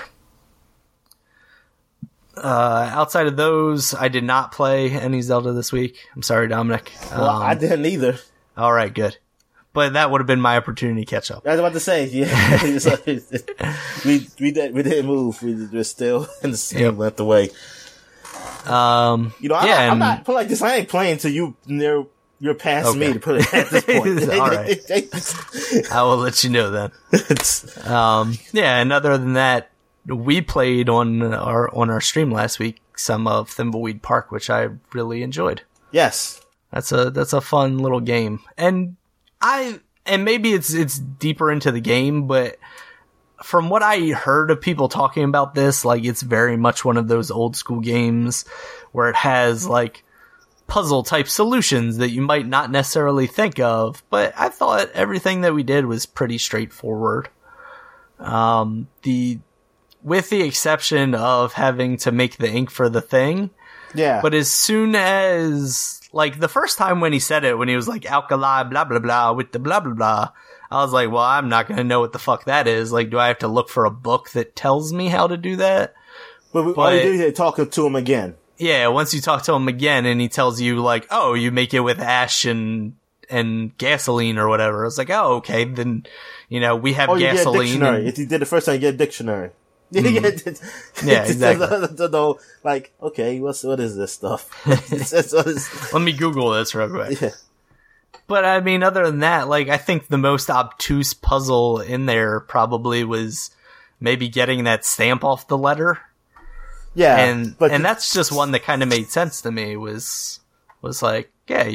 Uh, outside of those, I did not play any Zelda this week. I'm sorry, Dominic. Well, um, I didn't either. All right, good. But that would have been my opportunity to catch up. I was about to say, yeah. we we did we didn't move. We were still in the same yep. length away. Um, you know, I'm, yeah, not, and, I'm not put like this. I ain't playing till you near you're past okay. me to put it at this point. All right, I will let you know then. um, yeah, and other than that, we played on our on our stream last week some of Thimbleweed Park, which I really enjoyed. Yes, that's a that's a fun little game, and I and maybe it's it's deeper into the game, but from what I heard of people talking about this, like it's very much one of those old school games where it has like puzzle type solutions that you might not necessarily think of, but I thought everything that we did was pretty straightforward. Um, the, with the exception of having to make the ink for the thing. Yeah. But as soon as, like the first time when he said it, when he was like alkali, blah, blah, blah, with the blah, blah, blah, I was like, well, I'm not going to know what the fuck that is. Like, do I have to look for a book that tells me how to do that? But, but all you do is talk to him again. Yeah, once you talk to him again and he tells you like, oh, you make it with ash and, and gasoline or whatever. I was like, oh, okay, then, you know, we have or you gasoline. Get a dictionary. And... If you did the first time, you get a dictionary. Mm. Yeah, exactly. know, like, okay, what's, what is this stuff? it's, it's, it's... Let me Google this real quick. Yeah. But I mean, other than that, like, I think the most obtuse puzzle in there probably was maybe getting that stamp off the letter. Yeah, and but and that's just one that kind of made sense to me. Was was like, yeah, you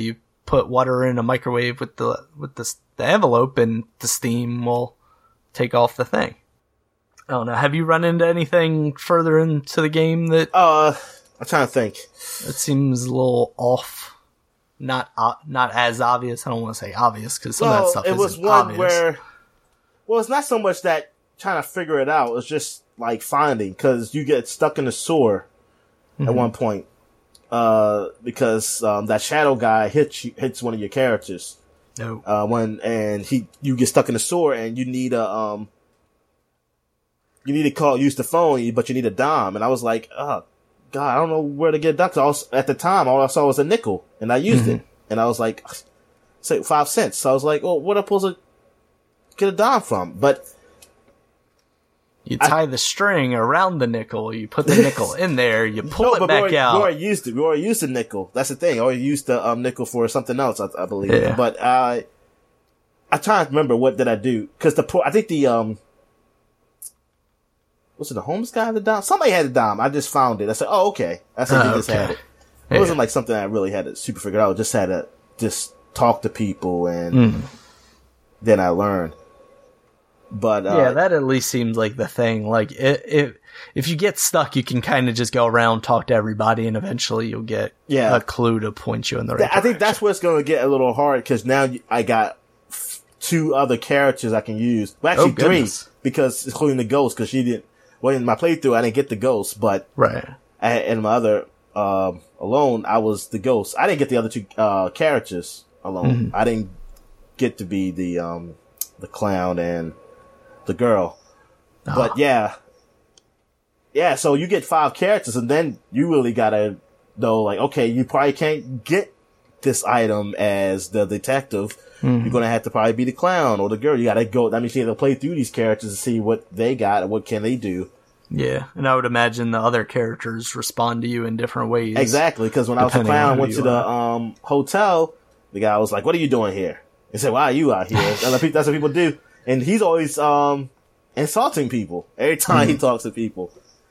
put water in a microwave with the with the, the envelope, and the steam will take off the thing. I don't know. Have you run into anything further into the game that... Uh, I'm trying to think. It seems a little off. Not uh, not as obvious. I don't want to say obvious, because some well, of that stuff it was isn't one obvious. where... Well, it's not so much that trying to figure it out. It's just, like, finding, because you get stuck in the sewer mm-hmm. at one point. Uh, because um, that shadow guy hits you, hits one of your characters. No. Uh, when and he you get stuck in the sewer, and you need a... um. You need to call, use the phone, but you need a dime. And I was like, oh, God, I don't know where to get a dime. I was, at the time, all I saw was a nickel, and I used mm-hmm. it. And I was like, say five cents. So I was like, well, where am I supposed to get a dime from? But you tie I, the string around the nickel, you put the nickel in there, you pull no, it but back we already, out. We already used it. We already used the nickel. That's the thing. I already used the um, nickel for something else, I, I believe. Yeah. But I, I'm trying to remember what did I do. Cause the, I think the, um, was it the homeless guy had the dime? Somebody had the dime. I just found it. I said, oh, okay. I said, oh, he just okay. had it. It yeah. wasn't like something I really had to super figure out. I just had to just talk to people, and mm. then I learned. But, uh, yeah, that at least seems like the thing. Like, it, it, if you get stuck, you can kind of just go around, talk to everybody, and eventually you'll get yeah. a clue to point you in the right I direction. think that's where it's going to get a little hard, because now I got two other characters I can use. Well, actually, oh, three, because including the ghost, because she didn't. Well, in my playthrough, I didn't get the ghost, but right. I, in my other um, alone, I was the ghost. I didn't get the other two uh, characters alone. Mm-hmm. I didn't get to be the um, the clown and the girl. Oh. But yeah, yeah. So you get five characters, and then you really gotta know, like, okay, you probably can't get this item as the detective. Mm-hmm. You're gonna have to probably be the clown or the girl. You gotta go. That means you have to play through these characters to see what they got and what can they do. Yeah, and I would imagine the other characters respond to you in different ways. Exactly, because when I was the clown, I went to the um, hotel. The guy was like, "What are you doing here?" He said, "Why are you out here?" That's what people do. And he's always um, insulting people every time mm-hmm. he talks to people.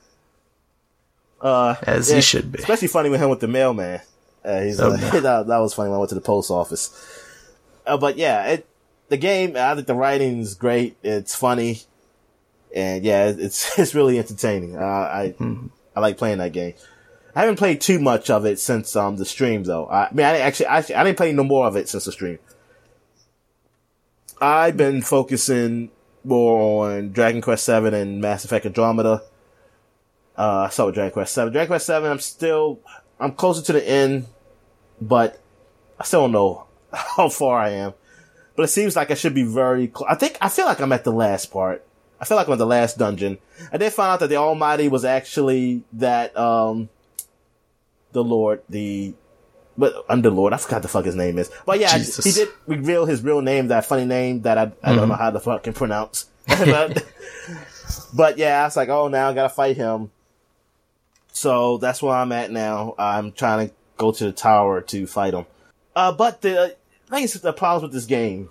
Uh, As yeah, he should be. Especially funny with him with the mailman. Uh, he's oh, like, no. that, that was funny when I went to the post office. Uh, but yeah, it, the game, I think the writing is great. It's funny. And yeah, it's, it's really entertaining. Uh, I, mm-hmm. I like playing that game. I haven't played too much of it since, um, the stream though. I, I mean, I actually, actually, I didn't play no more of it since the stream. I've been focusing more on Dragon Quest seven and Mass Effect Andromeda. Uh, I started with Dragon Quest seven. Dragon Quest seven, I'm still, I'm closer to the end, but I still don't know how far I am. But it seems like I should be very close. I think, I feel like I'm at the last part. I feel like I'm at the last dungeon. I did find out that the Almighty was actually that, um, the Lord, the, but Underlord, I forgot the fuck his name is. But yeah, Jesus. He did reveal his real name, that funny name that I, I mm-hmm. don't know how to fucking pronounce. but, but yeah, I was like, oh, now I gotta fight him. So that's where I'm at now. I'm trying to go to the tower to fight him. Uh, but the, I think it's the problems with this game.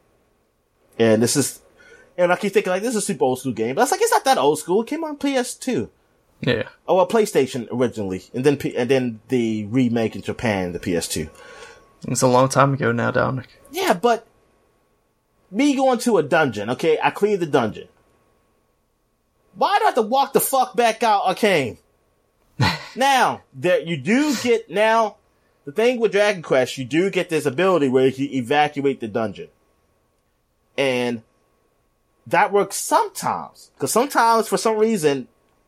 And this is, and I keep thinking like, this is a super old school game. But I was like, it's not that old school. It came on P S two. Yeah. Oh, well, PlayStation originally. And then, P- and then the remake in Japan, the P S two. It's a long time ago now, Dominic. Yeah, but me going to a dungeon, okay? I cleared the dungeon. Why do I have to walk the fuck back out I came? Now, there, you do get, now, the thing with Dragon Quest, you do get this ability where you can evacuate the dungeon. And that works sometimes. Because sometimes, for some reason,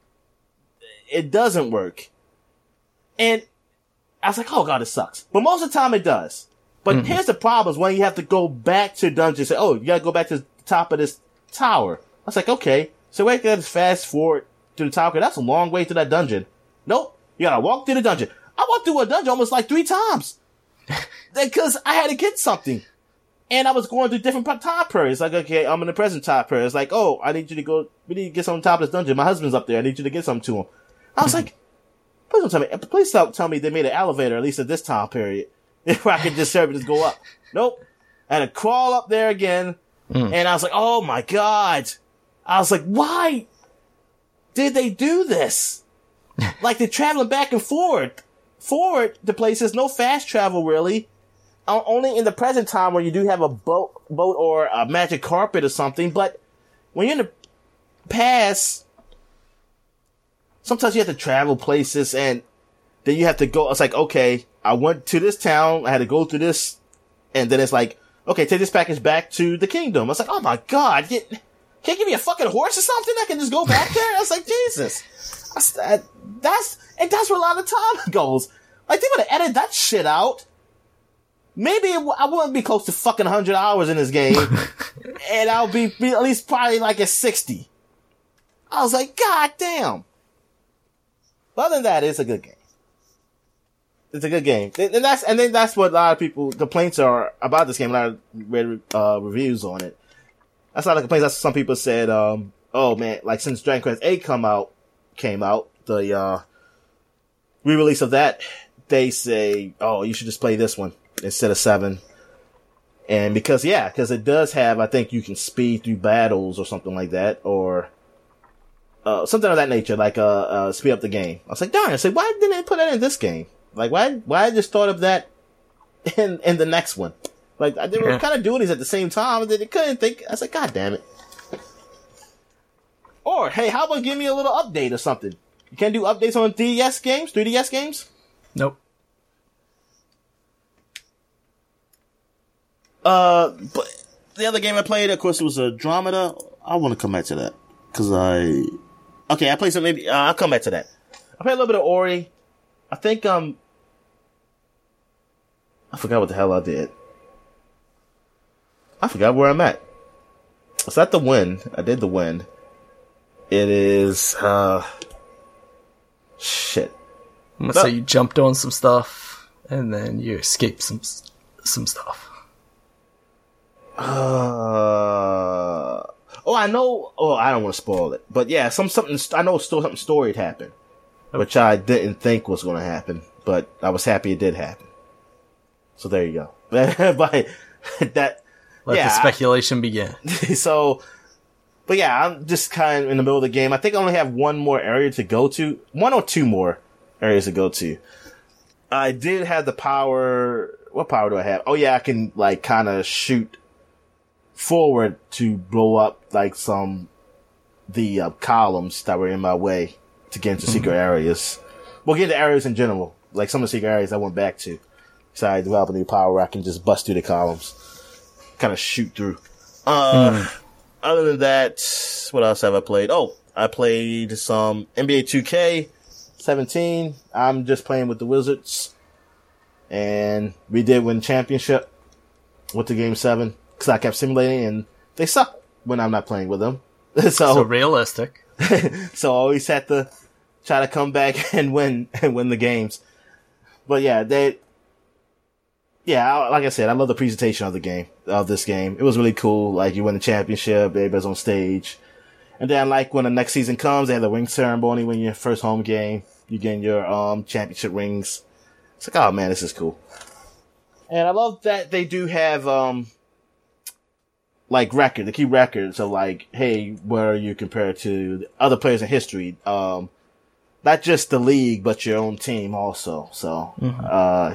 it doesn't work. And I was like, oh god, it sucks. But most of the time it does. But mm-hmm. here's the problem is when you have to go back to the dungeon and say, oh, you gotta go back to the top of this tower. I was like, okay. So we gotta fast forward to the tower. That's a long way to that dungeon. Nope. You gotta walk through the dungeon. I walked through a dungeon almost like three times. Because I had to get something. And I was going through different time periods. Like, okay, I'm in the present time period. It's like, oh, I need you to go, we need to get something on top of this dungeon. My husband's up there. I need you to get something to him. I was like, please don't tell me, please don't tell me they made an elevator, at least at this time period, if I could just, just go up. Nope. I had to crawl up there again. Mm. And I was like, oh my God. I was like, why did they do this? Like they're traveling back and forward, forward to places, no fast travel really. only in the present time where you do have a boat, boat or a magic carpet or something. But when you're in the past, sometimes you have to travel places and then you have to go. It's like, okay, I went to this town. I had to go through this. And then it's like, okay, take this package back to the kingdom. I was like, oh my God, get, can't you give me a fucking horse or something? I can just go back there. I was like, Jesus. I, I, that's, and that's where a lot of time goes. Like, they would have edited that shit out. Maybe it, I wouldn't be close to fucking one hundred hours in this game. And I'll be, be at least probably like at sixty. I was like, God damn. But other than that, it's a good game. It's a good game. And that's, and then that's what a lot of people, complaints are about this game. A lot of read, uh, reviews on it. That's a lot of complaints. That's some people said, um, oh man, like since Dragon Quest eight come out, came out, the, uh, re-release of that, they say, oh, you should just play this one instead of seven. And because, yeah, because it does have, I think you can speed through battles or something like that, or, uh, something of that nature, like, uh, uh, speed up the game. I was like, darn, I said, why didn't they put that in this game? Like, why, why I just thought of that in, in the next one? Like, they were kind of doing these at the same time, and they couldn't think. I was like, God damn it. Or, hey, how about give me a little update or something? You can't do updates on D S games, three D S games? Nope. Uh, but the other game I played, of course, it was Andromeda. I want to come back to that. Cause I, okay, I played some, maybe, uh, I'll come back to that. I played a little bit of Ori. I think, um, I forgot what the hell I did. I forgot where I'm at. It's not the win. I did the win. It is, uh, shit. I'm gonna no. say you jumped on some stuff, and then you escaped some, some stuff. Uh, oh, I know, oh, I don't want to spoil it. But yeah, some, something, I know still something storied happened. Okay. Which I didn't think was gonna happen, but I was happy it did happen. So there you go. But that, Let yeah, the speculation I, begin. So, but yeah, I'm just kind of in the middle of the game. I think I only have one more area to go to. One or two more areas to go to. I did have the power. What power do I have? Oh yeah, I can like kind of shoot forward to blow up like some, the uh, columns that were in my way to get into mm-hmm. secret areas. Well, get into areas in general. Like some of the secret areas I went back to. So I developed a new power where I can just bust through the columns. Kind of shoot through. Uh, mm. Other than that, what else have I played? Oh, I played some N B A two K seventeen. I'm just playing with the Wizards. And we did win championship with the game seven. Cause I kept simulating and they suck when I'm not playing with them. so, so realistic. So I always had to try to come back and win, and win the games. But yeah, they, yeah, like I said, I love the presentation of the game, of this game. It was really cool. Like, you win the championship, everybody's on stage. And then, like, when the next season comes, they have the ring ceremony when your first home game. You get your, um, championship rings. It's like, oh man, this is cool. And I love that they do have, um, like, record, they keep records of, like, hey, where are you compared to other players in history? Um, not just the league, but your own team also. So, mm-hmm. uh,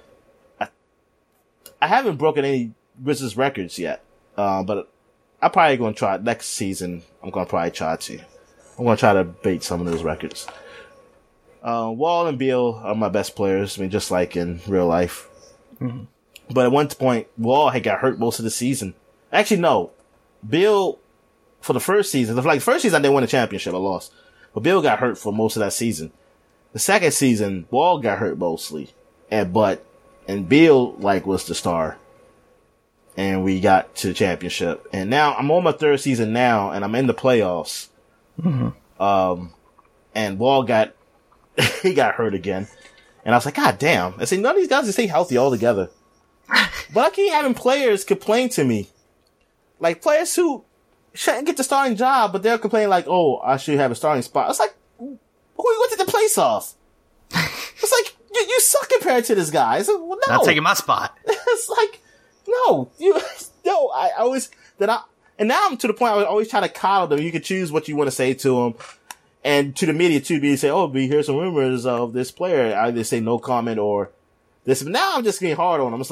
I haven't broken any Wizards records yet, uh, but I'm probably going to try it next season. I'm going to probably try to. I'm going to try to beat some of those records. Uh, Wall and Beal are my best players. I mean, just like in real life. Mm-hmm. But at one point, Wall had got hurt most of the season. Actually, no. Beal, for the first season, like the first season I didn't win a championship, I lost. But Beal got hurt for most of that season. The second season, Wall got hurt mostly. And, but, And Beal, like, was the star. And we got to the championship. And now, I'm on my third season now, and I'm in the playoffs. Mm-hmm. Um, and Wall got, he got hurt again. And I was like, God damn. I said, none of these guys can stay healthy altogether. But I keep having players complain to me. Like, players who shouldn't get the starting job, but they're complaining like, oh, I should have a starting spot. It's like, who went to the place off? It's like, You, you suck compared to this guy. It's like, well, no. Not taking my spot. It's like, no, you, no, I, I always, that I, and now I'm to the point I would always try to coddle them. You can choose what you want to say to them. And to the media too, be say, oh, we hear some rumors of this player. I either say no comment or this. But now I'm just getting hard on them. It's like,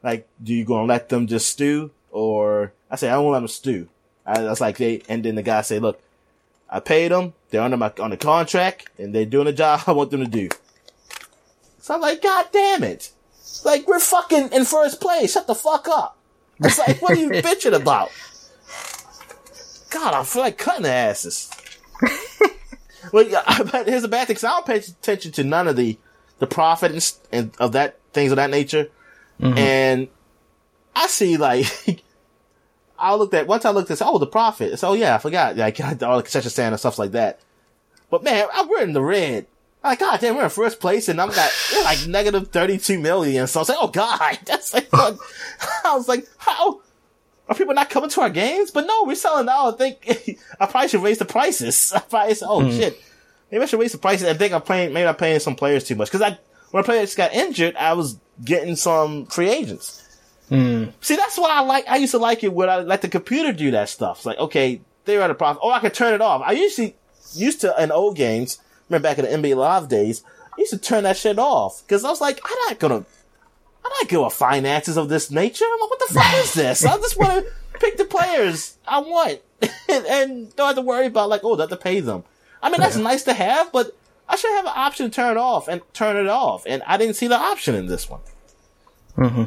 Like, do you gonna let them just stew? Or, I say, I don't want them to stew. I was like, they, and then the guy say, look, I paid them, they're under my, on the contract, and they're doing the job I want them to do. So I'm like, God damn it. Like, we're fucking in first place, shut the fuck up. It's like, what are you bitching about? God, I feel like cutting their asses. Well, yeah, but here's the bad thing, because I don't pay attention to none of the, the profit and, and of that, things of that nature. Mm-hmm. And I see, like, I looked at, once I looked at, oh, the profit. So, yeah, I forgot. Like, all the concession stand and stuff like that. But, man, I, we're in the red. I'm like, God damn, we're in first place, and I'm got, we're like, negative thirty-two million. So I was like, oh, God. That's like, I was like, how? Are people not coming to our games? But no, we're selling out. I think I probably should raise the prices. I probably said, oh, mm. shit. Maybe I should raise the prices. I think I'm playing, maybe I'm paying some players too much. Because I, when a player just got injured, I was getting some free agents. Mm. See, that's what I like. I used to like it when I let the computer do that stuff. It's like, okay, they're at a profit. Oh, I can turn it off. I usually used to, in old games, remember back in the N B A Live days, I used to turn that shit off. Because I was like, I'm not gonna, I'm not good with finances of this nature. I'm like, what the fuck is this? I just want to pick the players I want. and, and don't have to worry about, like, oh, do I have to pay them. I mean, that's yeah. nice to have, but I should have an option to turn it off and turn it off. And I didn't see the option in this one. Mm-hmm.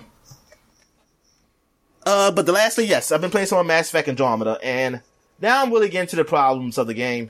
Uh, but the last thing, yes, I've been playing some of Mass Effect Andromeda, and now I'm really getting to the problems of the game.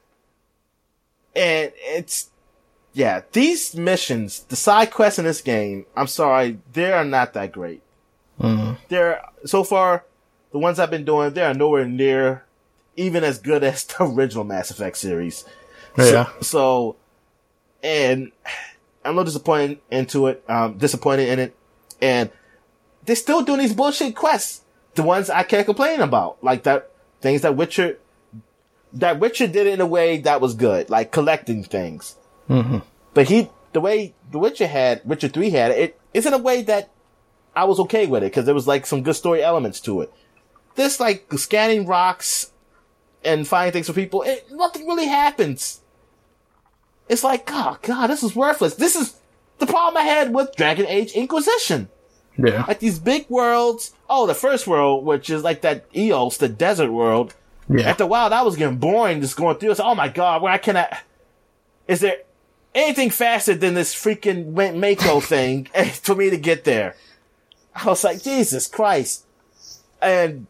And it's, yeah, these missions, the side quests in this game, I'm sorry, they are not that great. Mm-hmm. They're, so far, the ones I've been doing, they are nowhere near even as good as the original Mass Effect series. Yeah. So, so and I'm a little disappointed into it, um, disappointed in it, and they're still doing these bullshit quests. The ones I can't complain about. Like that, things that Witcher, that Witcher did it in a way that was good. Like collecting things. Mm-hmm. But he, the way The Witcher had, Witcher three had it, it's in a way that I was okay with it. Cause there was like some good story elements to it. This like scanning rocks and finding things for people, it, nothing really happens. It's like, oh god, this is worthless. This is the problem I had with Dragon Age Inquisition. Yeah. Like these big worlds. Oh, the first world, which is like that Eos, the desert world. Yeah. After a while, that was getting boring just going through. It's like, oh my god, where can I... Is there anything faster than this freaking Mako thing for me to get there? I was like, Jesus Christ. And...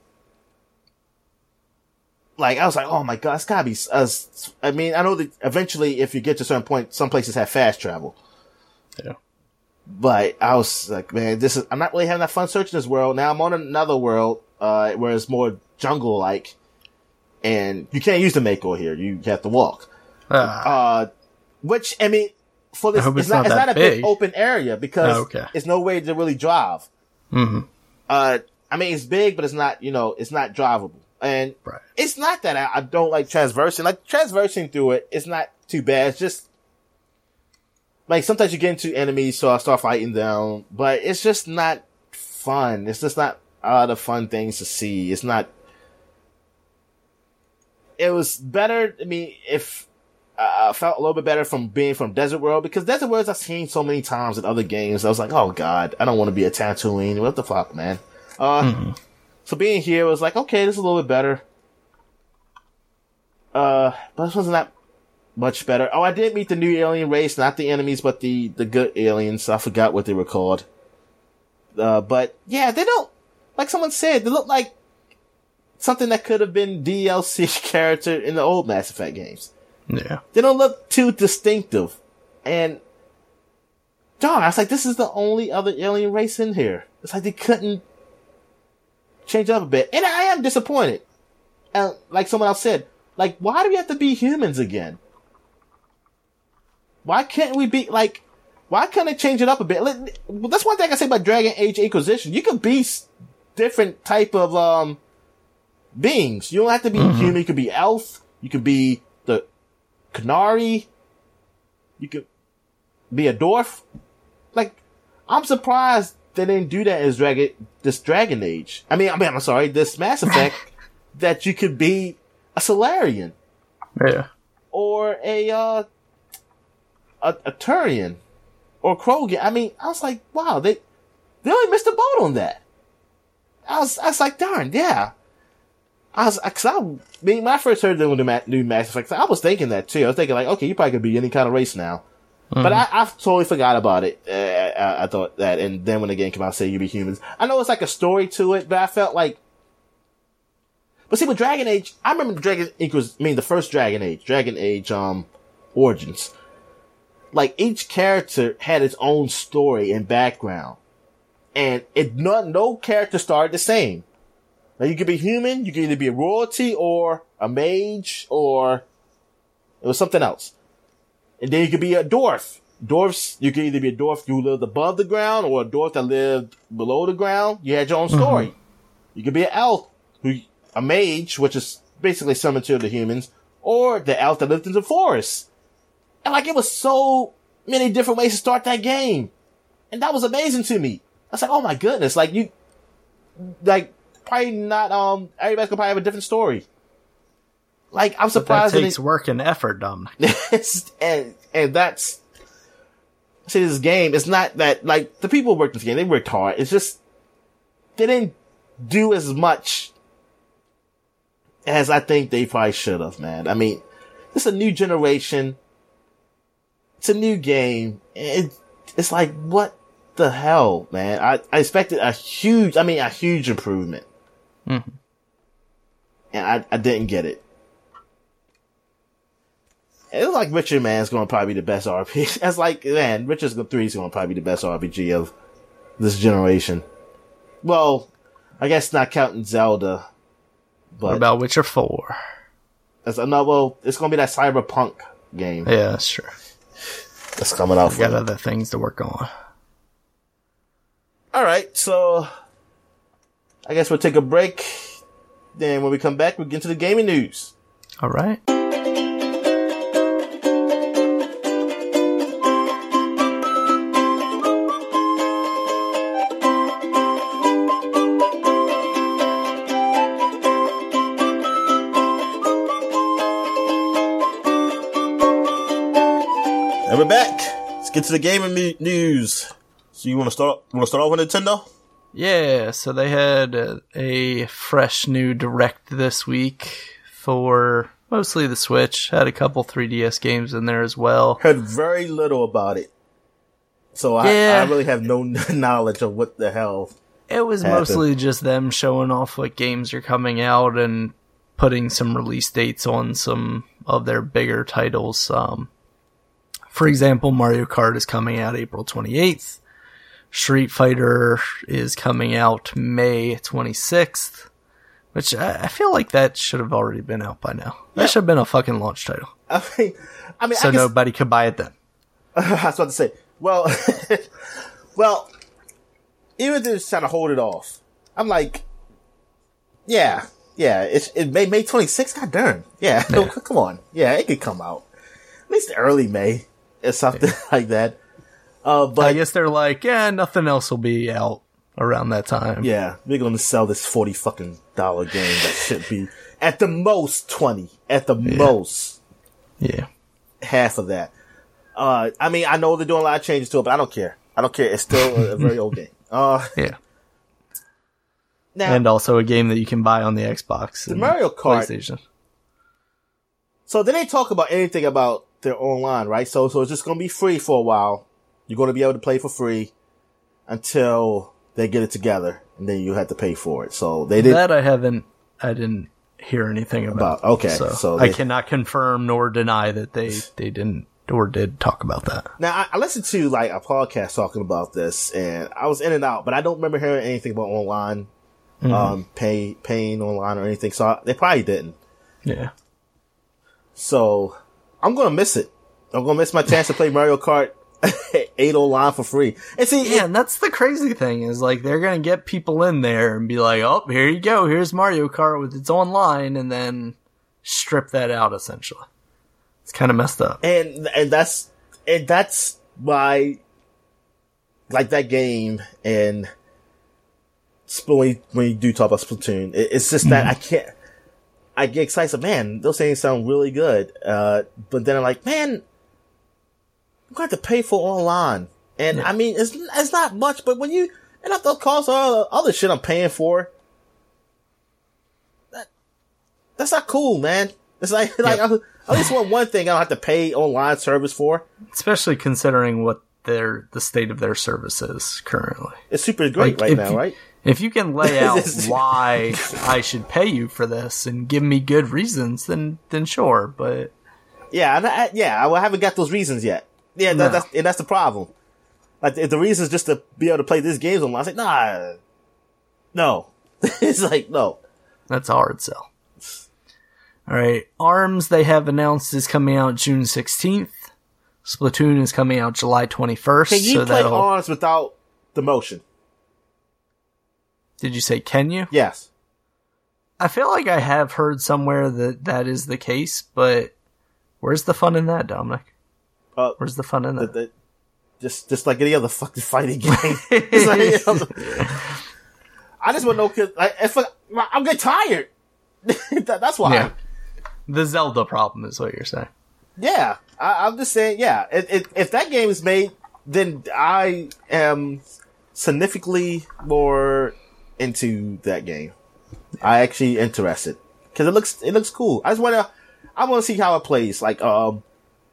Like, I was like, oh my god, it's gotta be... Uh, I mean, I know that eventually, if you get to a certain point, some places have fast travel. Yeah. But I was like, man, this is, I'm not really having that fun searching this world. Now I'm on another world, uh, where it's more jungle-like. And you can't use the Mako here. You have to walk. Uh, uh which, I mean, for this, it's, it's not, not, it's not a big. big open area because oh, okay. it's no way to really drive. Mm-hmm. Uh, I mean, it's big, but it's not, you know, it's not drivable. And right. it's not that I, I don't like transversing. Like, transversing through it, it's not too bad. It's just, like, sometimes you get into enemies, so I start fighting them, but it's just not fun. It's just not a lot of fun things to see. It's not, it was better, I mean, if, uh, I felt a little bit better from being from Desert World, because Desert Worlds I've seen so many times in other games. I was like, oh god, I don't want to be a Tatooine. What the fuck, man? Uh, mm-hmm. So being here was like, okay, this is a little bit better. Uh, but this wasn't that much better. Oh, I did meet the new alien race, not the enemies, but the, the good aliens. I forgot what they were called. Uh, but yeah, they don't, like someone said, they look like something that could have been D L C character in the old Mass Effect games. Yeah. They don't look too distinctive. And, darn, I was like, this is the only other alien race in here. It's like they couldn't change it up a bit. And I am disappointed. And like someone else said, like, why do we have to be humans again? Why can't we be, like, why can't they change it up a bit? That's one thing I say about Dragon Age Inquisition. You could be different type of, um, beings. You don't have to be mm-hmm. human. You could be elf. You could be the Qunari. You could be a dwarf. Like, I'm surprised they didn't do that as Dragon, this Dragon Age. I mean, I mean, I'm sorry, this Mass Effect, that you could be a Solarian. Yeah. Or a, uh, a, a Turian. Or Krogan. I mean, I was like, wow, they, they really missed the boat on that. I was, I was like, darn, yeah. I was, cause I, I mean, when I first heard the new, new Mass Effect, I was thinking that too. I was thinking like, okay, you probably could be any kind of race now. Mm-hmm. But I, I totally forgot about it. Uh, I, I thought that, and then when the game came out, I said you'd be humans. I know it's like a story to it, but I felt like, but see, with Dragon Age, I remember Dragon Age was, I mean, the first Dragon Age, Dragon Age, um, Origins. Like, each character had its own story and background. And it, no, no character started the same. Now, you could be human, you could either be a royalty, or a mage, or it was something else. And then you could be a dwarf. Dwarfs, you could either be a dwarf who lived above the ground, or a dwarf that lived below the ground. You had your own story. Mm-hmm. You could be an elf, who, a mage, which is basically similar to the humans, or the elf that lived in the forest. And like, it was so many different ways to start that game. And that was amazing to me. I was like, oh my goodness, like you, like, probably not, um, everybody's gonna probably have a different story. Like, I'm surprised. But that takes it, work and effort, Dominic. and, and that's, see, this game, it's not that, like, the people who worked this game, they worked hard. It's just, they didn't do as much as I think they probably should have, man. I mean, it's a new generation. It's a new game. It, it's like, what the hell, man? I, I expected a huge, I mean, a huge improvement. Mm-hmm. And I, I didn't get it. It looks like Richard, man, is going to probably be the best R P G. It's like, man, Richard three is going to probably be the best R P G of this generation. Well, I guess not counting Zelda. But what about Witcher four? That's another, well, it's going to be that cyberpunk game. Yeah, that's true. That's coming out. We got other things to work on. All right, so I guess we'll take a break. Then when we come back, we'll get into the gaming news. All right. And we're back. Let's get to the gaming me- news. So you want to start? Want to start off with Nintendo? Yeah. So they had a, a fresh new direct this week for mostly the Switch. Had a couple three D S games in there as well. Heard very little about it, so I, yeah. I really have no knowledge of what the hell. It was happened. Mostly just them showing off what games are coming out and putting some release dates on some of their bigger titles. Um, for example, Mario Kart is coming out April twenty-eighth. Street Fighter is coming out May twenty-sixth, which I, I feel like that should have already been out by now. That yeah. should have been a fucking launch title. I mean, I mean, so I guess, nobody could buy it then. I was about to say, well, well, even if they're trying to hold it off, I'm like, yeah, yeah, it's it May May twenty-sixth. God darn, yeah, yeah. Come on, yeah, it could come out at least early May or something yeah. like that. Uh, but I guess they're like, yeah, nothing else will be out around that time. Yeah, we're going to sell this forty fucking dollar game that should be at the most twenty, at the yeah. most, yeah, half of that. Uh, I mean, I know they're doing a lot of changes to it, but I don't care. I don't care. It's still a, a very old game. Uh, yeah. Now, and also a game that you can buy on the Xbox, the and Mario Kart. PlayStation. So they didn't talk about anything about their online, right? So, so it's just going to be free for a while. You're going to be able to play for free until they get it together, and then you have to pay for it. So they didn't. That I haven't. I didn't hear anything about. about okay, so, so they, I cannot confirm nor deny that they they didn't or did talk about that. Now I, I listened to like a podcast talking about this, and I was in and out, but I don't remember hearing anything about online, mm-hmm. um, pay paying online or anything. So I, they probably didn't. Yeah. So I'm gonna miss it. I'm gonna miss my chance to play Mario Kart eight online for free. And see, yeah, it, and that's the crazy thing is like they're gonna get people in there and be like, "Oh, here you go. Here's Mario Kart with its online," and then strip that out. Essentially, it's kind of messed up. And and that's and that's why, like that game, and when we, when you do talk about Splatoon, it, it's just that mm-hmm. I can't. I get excited. So, man, those things sound really good. Uh, but then I'm like, man, I'm going to have to pay for online. And yeah. I mean, it's, it's not much, but when you, and have to cost all the other shit I'm paying for. That that's not cool, man. It's like like Yep. I, I just want one thing I don't have to pay online service for. Especially considering what their the state of their service is currently. It's super great Like, right if now, you- right? If you can lay out why I should pay you for this and give me good reasons, then then sure. But Yeah, and I, yeah, I haven't got those reasons yet. Yeah, that, No. that's and that's the problem. Like if the reasons just to be able to play this games online. I was like, nah, no. It's like no. that's a hard sell. All right, ARMS they have announced is coming out June sixteenth. Splatoon is coming out July twenty-first. Can you so play that'll- ARMS without the motion? Did you say can you? Yes. I feel like I have heard somewhere that that is the case, but where's the fun in that, Dominic? Uh, Where's the fun in the, that? the, just just like any other fucking fighting game. It's like, you know, I just want to know because like, if I, I'm getting tired. That- that's why. Yeah. The Zelda problem is what you're saying. Yeah, I, I'm just saying. Yeah, it, it, if that game is made, then I am significantly more into that game. I actually interested because it looks it looks cool. I just want to I want to see how it plays. Like, um,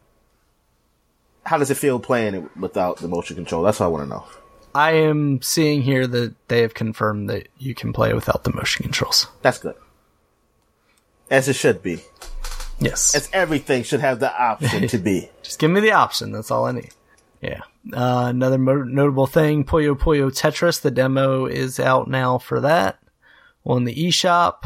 how does it feel playing it without the motion control? That's what I want to know. I am seeing here that they have confirmed that you can play without the motion controls. That's good, as it should be. Yes. As everything should have the option to be. Just give me the option. That's all I need. Yeah. Uh, another mo- notable thing, Puyo Puyo Tetris, the demo is out now for that on the eShop.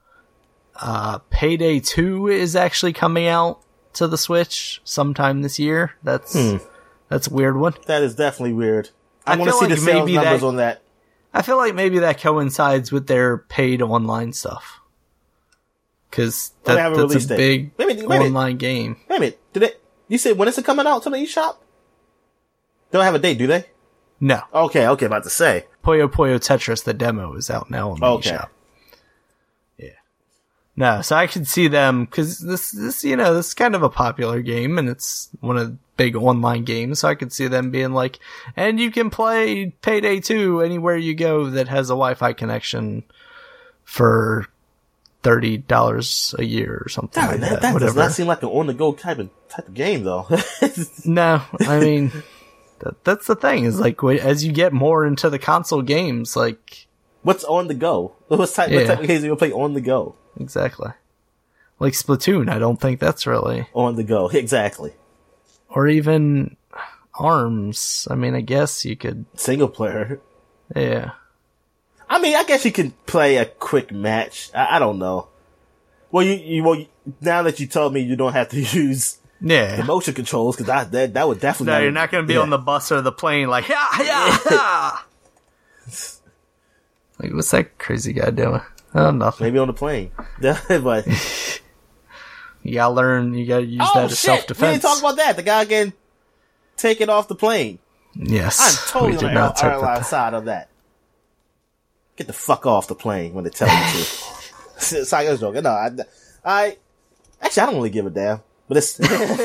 Uh, Payday two is actually coming out to the Switch sometime this year. That's Hmm. that's a weird one. That is definitely weird. I, I want to feel see like the sales maybe numbers that- on that. I feel like maybe that coincides with their paid online stuff. Because Well, they that, have a that's release a date. big Wait a minute, wait a minute. online game. Wait a minute. Did it? You said when is it coming out to the eShop? They don't have a date, do they? No. Okay, okay, about to say. Puyo Puyo Tetris, the demo, is out now on the Okay. eShop. Yeah. No, so I could see them, because this, this, you know, this is kind of a popular game, and it's one of the big online games, so I could see them being like, and you can play Payday two anywhere you go that has a Wi-Fi connection for thirty dollars a year or something Damn, like that, that. that does whatever. not seem like an on-the-go type of type of game, though. No, I mean, that, that's the thing, is like, wh- as you get more into the console games, like, What's on the go? What type, what Yeah. type of games do you play on the go? exactly. Like Splatoon, I don't think that's really, On the go, exactly. or even ARMS. I mean, I guess you could, Single player. yeah. I mean, I guess you can play a quick match. I, I don't know. Well, you, you, well, you, now that you told me you don't have to use Yeah. the motion controls, because that, that, that would definitely. No, you're not going to be yeah. on the bus or the plane like, yeah, yeah, yeah. Like, what's that crazy guy doing? Oh, nothing. Maybe on the plane. But. You gotta learn, you gotta use Oh that as shit! self-defense. We didn't talk about that. The guy getting taken off the plane. Yes. I'm totally we on did the not talk airline about that. side of that. Get the fuck off the plane when they tell you to. Sorry, I was joking. No, I, I actually I don't really give a damn. But it's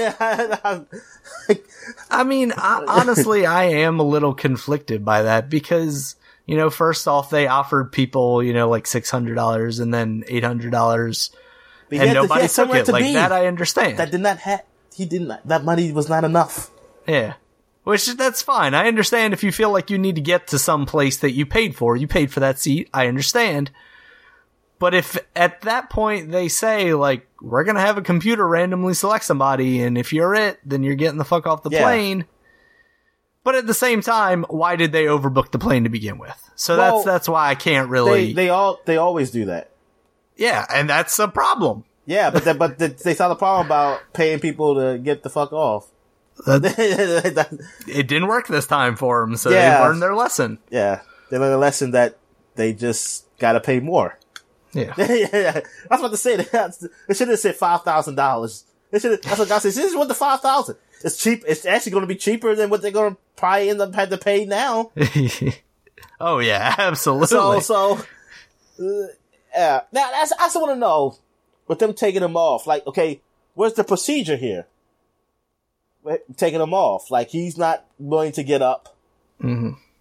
I mean, I, honestly, I am a little conflicted by that because, you know, first off, they offered people, you know, like six hundred dollars and then eight hundred dollars, he and had to- he nobody had took somewhere it. to Like, be. that I understand. That did not have. He didn't. That money was not enough. Yeah. Which, that's fine. I understand if you feel like you need to get to some place that you paid for. You paid for that seat. I understand. But if at that point they say, like, we're gonna have a computer randomly select somebody, and if you're it, then you're getting the fuck off the Yeah. plane. But at the same time, why did they overbook the plane to begin with? So Well, that's that's why I can't They really. they all they always do that. Yeah, and that's a problem. Yeah, but the, but the, they saw the problem about paying people to get the fuck off. That, it didn't work this time for them, so Yeah. they learned their lesson. Yeah, they learned a lesson that they just gotta pay more. Yeah. Yeah, I was about to say that. They should have said five thousand dollars. They should have. That's what God said. This is what the five thousand. It's cheap. It's actually going to be cheaper than what they're going to probably end up having to pay now. Oh yeah, absolutely. So, so, uh, yeah. Now, that's, I just want to know with them taking them off. Like, okay, where's the procedure here? Taking them off. Like, he's not willing to get up. Mhm.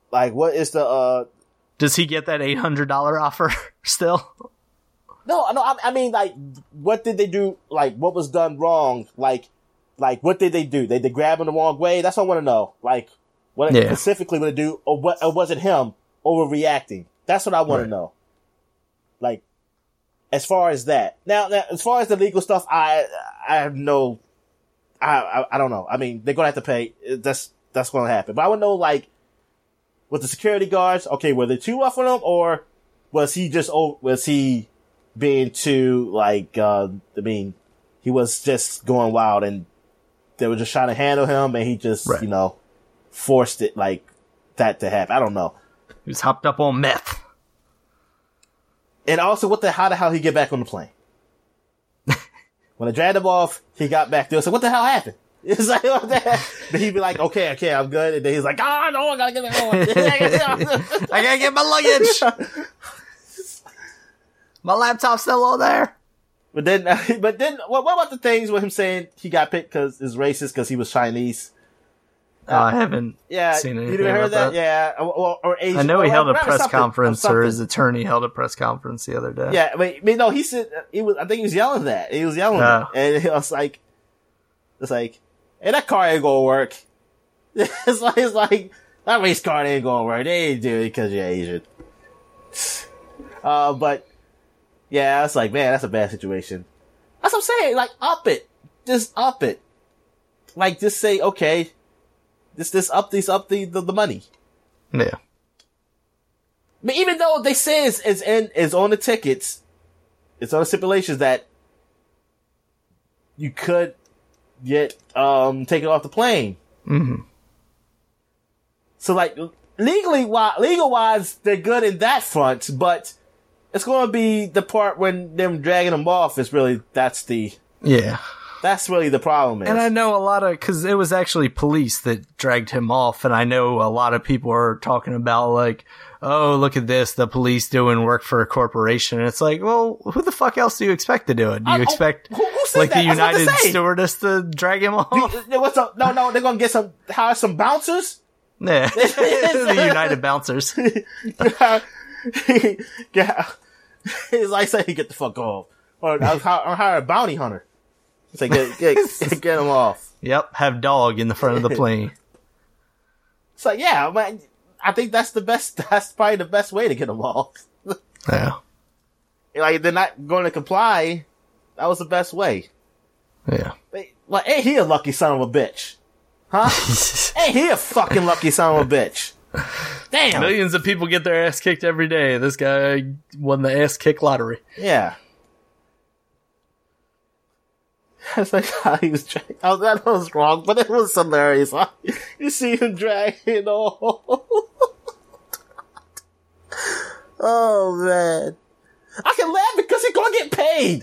like, what is the? uh Does he get that eight hundred dollar offer still? No, no. I, I mean, like, what did they do? Like, what was done wrong? Like, like, what did they do? Did they grab him the wrong way? That's what I want to know. Like, what yeah. specifically would it do, or what? Or was it him overreacting? That's what I want right. to know. Like, as far as that. Now, now, as far as the legal stuff, I, I have no, I, I, I don't know. I mean, they're gonna have to pay. That's that's gonna happen. But I would know, like, with the security guards, okay, were they too rough on him, or was he just, was he being too, like, uh, I mean, he was just going wild and they were just trying to handle him and he just, right. you know, forced it, like, that to happen. I don't know. He was hopped up on meth. And also, what the, how the hell he get back on the plane? When I dragged him off, he got back there. So what the hell happened? It's like, what the hell? But he'd be like, okay, okay, I'm good. And then he's like, oh, no, I gotta get back on. I gotta get my luggage. My laptop's still on there. But then, uh, but then, what, what about the things with him saying he got picked because it's racist because he was Chinese? Uh, oh, I haven't yeah, seen anything. You didn't heard that? that? Yeah, or, or Asian. I know or, he held or, a press conference, or, or his attorney held a press conference the other day. Yeah, I mean, I mean, no, he said he was. I think he was yelling that. He was yelling, oh. that. And it was like, it's like, hey, that car ain't gonna work. It's like, it's like that race car ain't gonna work. They ain't do it because you're Asian. Uh, but yeah, it's like, man, that's a bad situation. That's what I'm saying. Like, up it, just up it. Like, just say, okay. This, this up, these up the, the, the money. Yeah. But even though they say it's, it's in, it's on the tickets, it's on the stipulations that you could get, um, taken off the plane. Mm-hmm. So like, legally, legal wise, they're good in that front, but it's going to be the part when them dragging them off is really, that's the, yeah. That's really the problem is. And I know a lot of, cause it was actually police that dragged him off. And I know a lot of people are talking about like, oh, look at this, the police doing work for a corporation. And it's like, well, who the fuck else do you expect to do it? Do you I, expect who, who like that? the United Stewardess to drag him off? You, what's up? No, no, they're going to get some, hire some bouncers? Yeah. The United Bouncers. Yeah. It's like saying, get the fuck off. Or I'll hire a bounty hunter. It's like, get, get, get him off. Yep, have dog in the front of the plane. It's like, yeah, man, I think that's the best, that's probably the best way to get him off. Yeah. Like, they're not going to comply. That was the best way. Yeah. Like, ain't he a lucky son of a bitch? Huh? Ain't he a fucking lucky son of a bitch? Damn. Millions of people get their ass kicked every day. This guy won the ass kick lottery. Yeah. It's like how he was dragging. I was, that was wrong, but it was hilarious. You see him dragging on. Oh man, I can laugh because he's gonna get paid.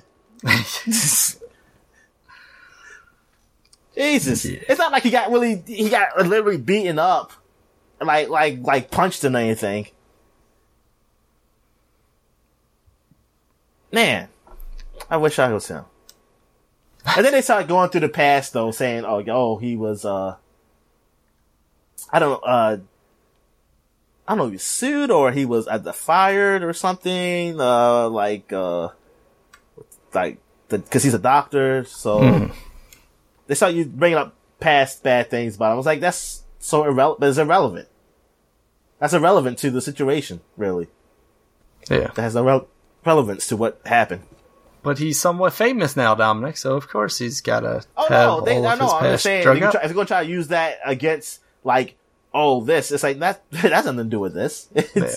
Jesus, yeah. It's not like he got really, he got literally beaten up, like like like punched or anything. Man, I wish I was him. And then they started going through the past though, saying, "Oh, oh, he was, uh, I don't, uh, I don't know, he was sued or he was either fired or something, uh, like, uh, like, the, cause he's a doctor, so mm. they started you bringing up past bad things about him. I was like, that's so irrelevant, but it's irrelevant. That's irrelevant to the situation, really. Yeah. That has no re- relevance to what happened. But he's somewhat famous now, Dominic, so of course he's gotta oh, have no, they, all of no, his I'm past just saying, drug if, you up. try, if you're gonna try to use that against, like, oh, this, it's like, that, that has nothing to do with this. Yeah.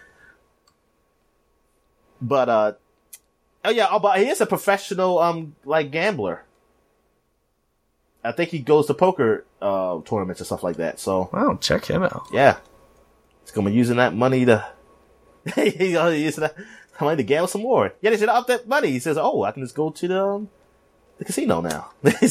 But, uh, oh yeah, oh, but he is a professional, um, like, gambler. I think he goes to poker, uh, tournaments and stuff like that, so. Wow, check him out. Yeah. He's gonna be using that money to, he's gonna use that money to gamble some more. Yeah, they should up that money. He says, oh, I can just go to the, um, the casino now.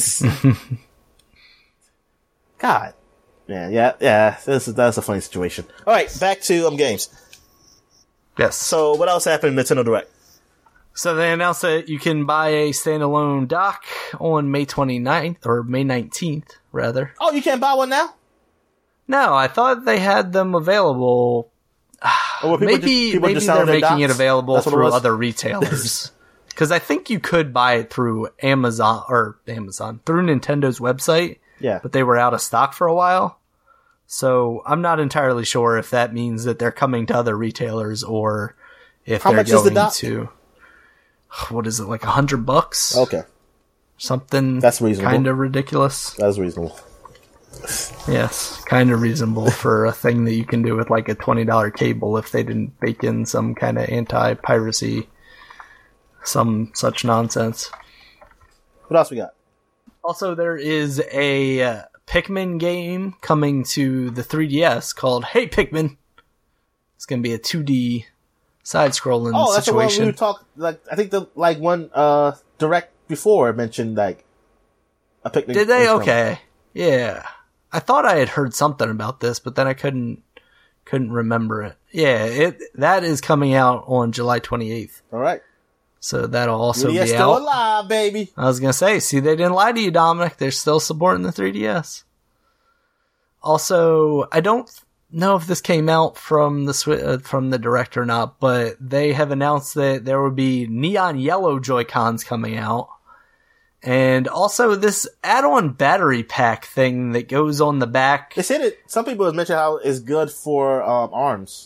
God. Yeah, yeah, yeah. This is, that's a funny situation. Alright, back to, um, games. Yes. So, what else happened in Nintendo Direct? So they announced that you can buy a standalone dock on May twenty-ninth, or May nineteenth, rather. Oh, you can't buy one now? No, I thought they had them available. Or maybe just, maybe just they're making docs? it available That's through it other retailers. Because I think you could buy it through Amazon or Amazon through Nintendo's website. Yeah, but they were out of stock for a while. So I'm not entirely sure if that means that they're coming to other retailers or if How they're much going is the dock? to. What is it, like a hundred bucks? Okay, something that's reasonable. Kind of ridiculous. That's reasonable. Yes, kind of reasonable for a thing that you can do with like a twenty dollar cable if they didn't bake in some kind of anti-piracy, some such nonsense. What else we got? Also, there is a uh, Pikmin game coming to the three D S called Hey Pikmin. It's going to be a two D side-scrolling oh, that's situation. the one we were talking. Like, I think the like one uh, direct before mentioned like a Pikmin. Did they? Okay, yeah. I thought I had heard something about this, but then I couldn't couldn't remember it. Yeah, it that is coming out on July twenty-eighth. All right. So that'll also three D S be still out. alive, baby. I was gonna say, see, they didn't lie to you, Dominic. They're still supporting the three D S. Also, I don't know if this came out from the Swi- uh, from the direct or not, but they have announced that there will be neon yellow Joy-Cons coming out, and also this add-on battery pack thing that goes on the back. They said it. Some people have mentioned how it's good for um, arms.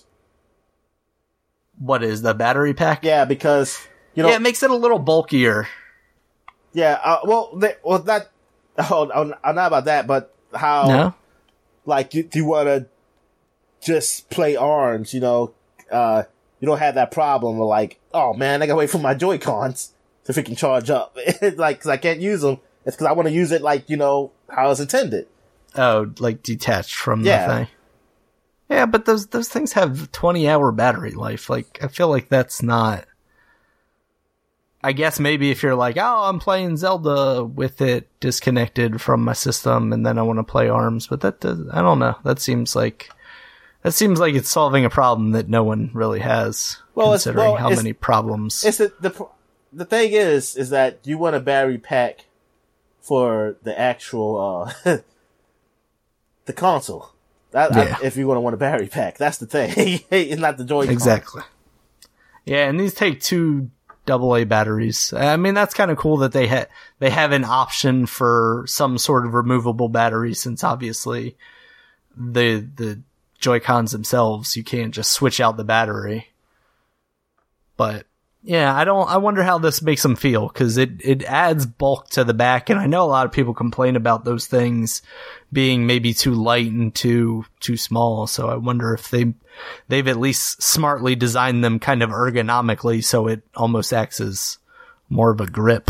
What is the battery pack? Yeah, because. You know, yeah, it makes it a little bulkier. Yeah, uh, well, they, well, that, oh, I'm not about that, but how, no? like, you, you want to just play arms, you know, uh, you don't have that problem of like, oh man, I gotta wait for my Joy-Cons to freaking charge up. Like, cause I can't use them. It's cause I want to use it like, you know, how it's intended. Oh, like detached from yeah. the thing. Yeah, but those, those things have twenty hour battery life. Like, I feel like that's not, I guess maybe if you're like, oh, I'm playing Zelda with it disconnected from my system and then I want to play ARMS, but that does, I don't know. That seems like, that seems like it's solving a problem that no one really has, well, considering well, how many problems. It's the, the, the thing is, is that you want a battery pack for the actual, uh, the console. That, yeah. I, if you want to want a battery pack, that's the thing. It's not the Joy-Con. Exactly. Yeah, and these take two double A batteries. I mean, that's kind of cool that they ha- they have an option for some sort of removable battery, since obviously the the Joy-Cons themselves, you can't just switch out the battery. But yeah, I don't. I wonder how this makes them feel, because it it adds bulk to the back, and I know a lot of people complain about those things being maybe too light and too too small. So I wonder if they they've at least smartly designed them kind of ergonomically, so it almost acts as more of a grip.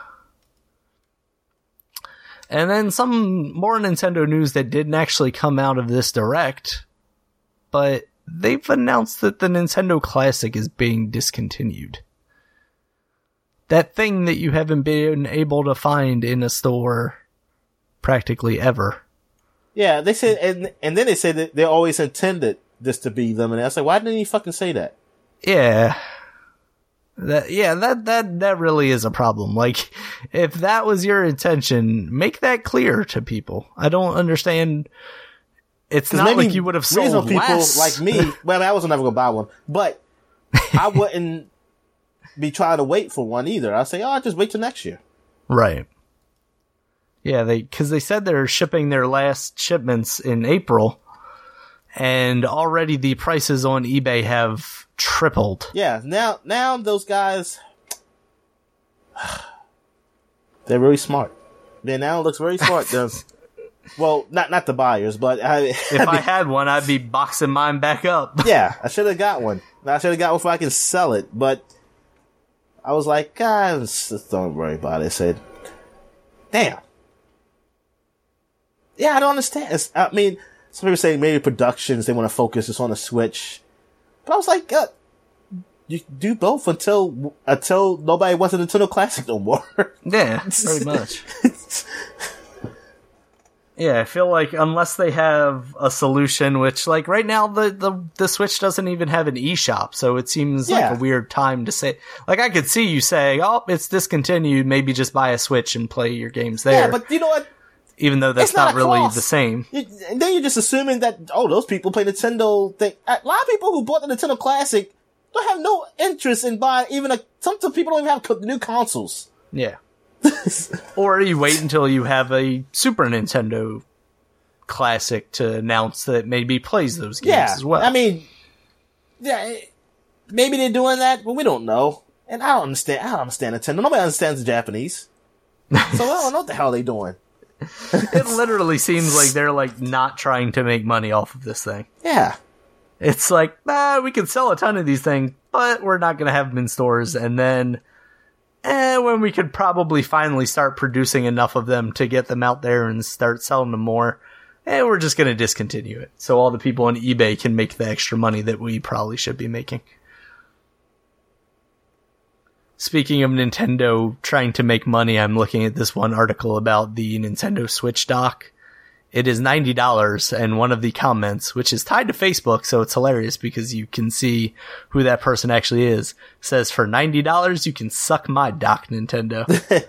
And then some more Nintendo news that didn't actually come out of this direct, but they've announced that the Nintendo Classic is being discontinued. That thing that you haven't been able to find in a store practically ever. Yeah, they said, and and then they said that they always intended this to be them, and I was like, why didn't he fucking say that? Yeah. That, yeah, that, that, that really is a problem. Like, if that was your intention, make that clear to people. I don't understand. It's not like you would have sold people less. Like me. Well, I wasn't never gonna buy one, but I wouldn't be trying to wait for one either. I'd say, oh, I'll just wait till next year. Right. Yeah, they, cause they said they're shipping their last shipments in April, and already the prices on eBay have tripled. Yeah, now, now those guys, they're really smart. Yeah, now it looks very smart. Well, not not the buyers, but I, if I, mean, I had one, I'd be boxing mine back up. Yeah, I should have got one. I should have got one so I can sell it. But I was like, guys, don't worry about it. I said, damn. Yeah, I don't understand. It's, I mean, some people say maybe productions, they want to focus just on the Switch. But I was like, uh, you do both until until nobody wants a Nintendo Classic no more. Yeah, pretty much. Yeah, I feel like unless they have a solution, which, like, right now, the, the, the Switch doesn't even have an eShop, so it seems yeah. like a weird time to say. Like, I could see you saying, oh, it's discontinued, maybe just buy a Switch and play your games there. Yeah, but you know what? even though that's It's not not, a really cross. the same. You, and then you're just assuming that, oh, those people play Nintendo thing. A lot of people who bought the Nintendo Classic don't have no interest in buying even a, some people don't even have co- new consoles. Yeah. Or you wait until you have a Super Nintendo Classic to announce that maybe plays those games Yeah, as well. I mean, yeah, maybe they're doing that, but we don't know. And I don't understand. I don't understand Nintendo. Nobody understands the Japanese, so I don't know what the hell they're doing. It literally seems like they're like not trying to make money off of this thing. Yeah, It's like, nah, we can sell a ton of these things, but we're not going to have them in stores. And then, eh, when we could probably finally start producing enough of them to get them out there and start selling them more, eh, we're just going to discontinue it. So all the people on eBay can make the extra money that we probably should be making. Speaking of Nintendo trying to make money, I'm looking at this one article about the Nintendo Switch dock. It is ninety dollars, and one of the comments, which is tied to Facebook, so it's hilarious because you can see who that person actually is, says, for ninety dollars, you can suck my dock, Nintendo.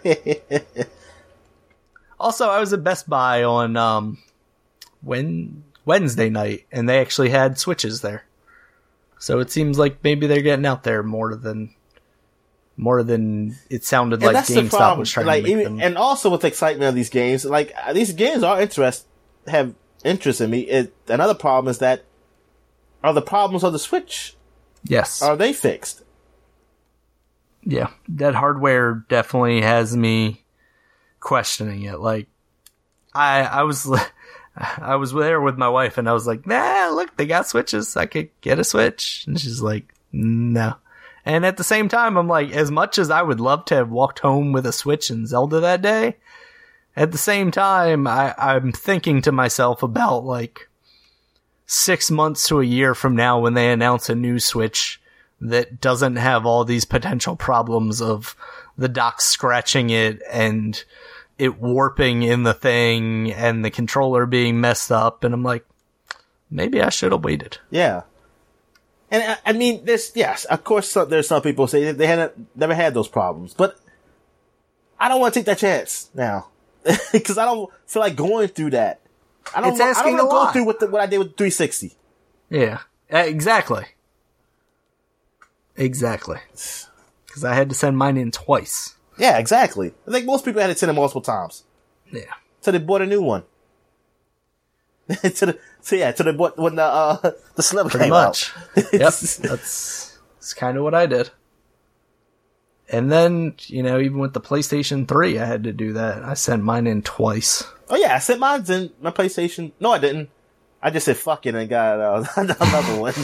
Also, I was at Best Buy on um, when Wednesday night, and they actually had Switches there. So it seems like maybe they're getting out there more than... More than it sounded and like that's the GameStop problem. was trying like, to make even, them. and also with the excitement of these games, like these games are interest have interest in me. It, another problem is that are the problems on the Switch, Yes. are they fixed? Yeah. That hardware definitely has me questioning it. Like, I I was I was there with my wife and I was like, nah, look, they got Switches. I could get a Switch. And she's like, no. And at the same time, I'm like, as much as I would love to have walked home with a Switch and Zelda that day, at the same time, I, I'm thinking to myself about, like, six months to a year from now when they announce a new Switch that doesn't have all these potential problems of the dock scratching it and it warping in the thing and the controller being messed up. And I'm like, maybe I should have waited. Yeah. And I, I mean, there's, yes, of course, some, there's some people say they hadn't, never had those problems, but I don't want to take that chance now. Because I don't feel like going through that. I don't, It's want, I asking don't a want to go lot. through what, the, what I did with three sixty. Yeah, uh, exactly. Exactly. Because I had to send mine in twice. Yeah, exactly. I think most people had to send it multiple times. Yeah. So they bought a new one. to the, so yeah, to the, bought when the, uh, the Slim Pretty came much. out. Yep. That's, that's kind of what I did. And then, you know, even with the PlayStation three, I had to do that. I sent mine in twice. Oh yeah, I sent mine in my PlayStation. No, I didn't. I just said fuck it and got uh, another one.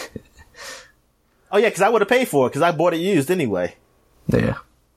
Oh yeah, because I would have paid for it because I bought it used anyway. Yeah.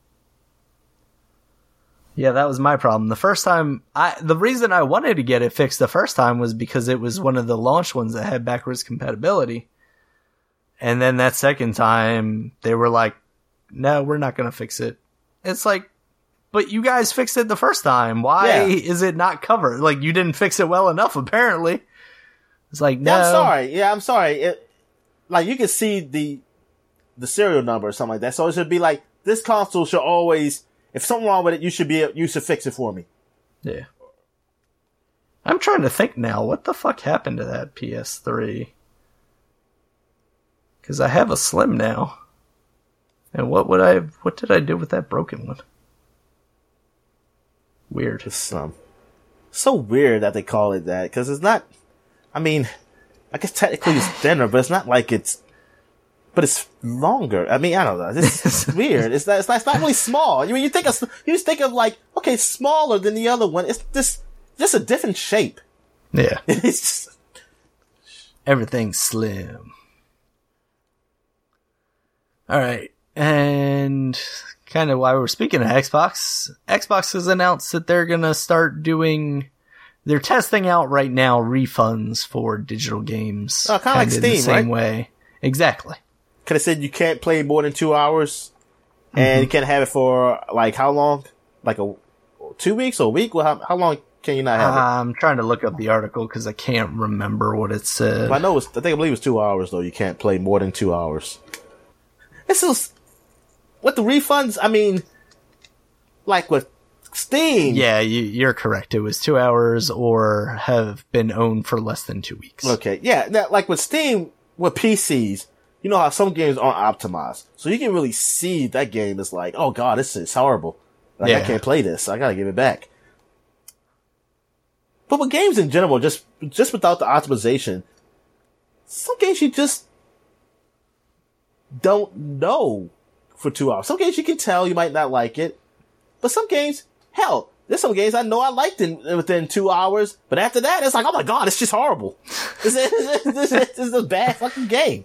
Yeah, that was my problem. The first time, I the reason I wanted to get it fixed the first time was because it was one of the launch ones that had backwards compatibility. And then that second time, they were like, no, we're not going to fix it. It's like, but you guys fixed it the first time. Why Yeah. is it not covered? Like, you didn't fix it well enough, apparently. It's like, no. Yeah, I'm sorry. Yeah, I'm sorry. It, like you can see the the serial number or something like that. So it should be like this console should always. If something wrong with it, you should be you should fix it for me. Yeah. I'm trying to think now. What the fuck happened to that P S three? Because I have a Slim now. And what would I? What did I do with that broken one? Weird. It's um, so weird that they call it that because it's not. I mean, I guess technically it's thinner, but it's not like it's. But it's longer. I mean, I don't know. It's weird. It's not, it's not. It's not really small. You mean you think of you just think of like okay, smaller than the other one. It's just just a different shape. Yeah. It's just, Everything's slim. All right. And kind of while we're speaking of Xbox, Xbox has announced that they're going to start doing, they're testing out right now refunds for digital games. Oh, kinda like kinda in the Steam, same right? way. Exactly. could have said you can't play more than two hours, and Mm-hmm. you can't have it for like how long? Like a two weeks or a week? Well, how, how long can you not have it? I'm trying to look up the article because I can't remember what it said. Well, I know it's, I think I believe it's two hours though. You can't play more than two hours. This is with the refunds. I mean, like with Steam. Yeah, you, you're correct. It was two hours or have been owned for less than two weeks. Okay, yeah. Now, like with Steam, with P Cs, you know how some games aren't optimized, so you can really see that game is like, oh god, this is horrible. Like yeah. I can't play this. I gotta give it back. But with games in general, just just without the optimization, some games you just don't know for two hours. Some games you can tell you might not like it, but some games, hell, there's some games I know I liked in within two hours, but after that, it's like, oh my god, it's just horrible. This is, this, this, this is a bad fucking game.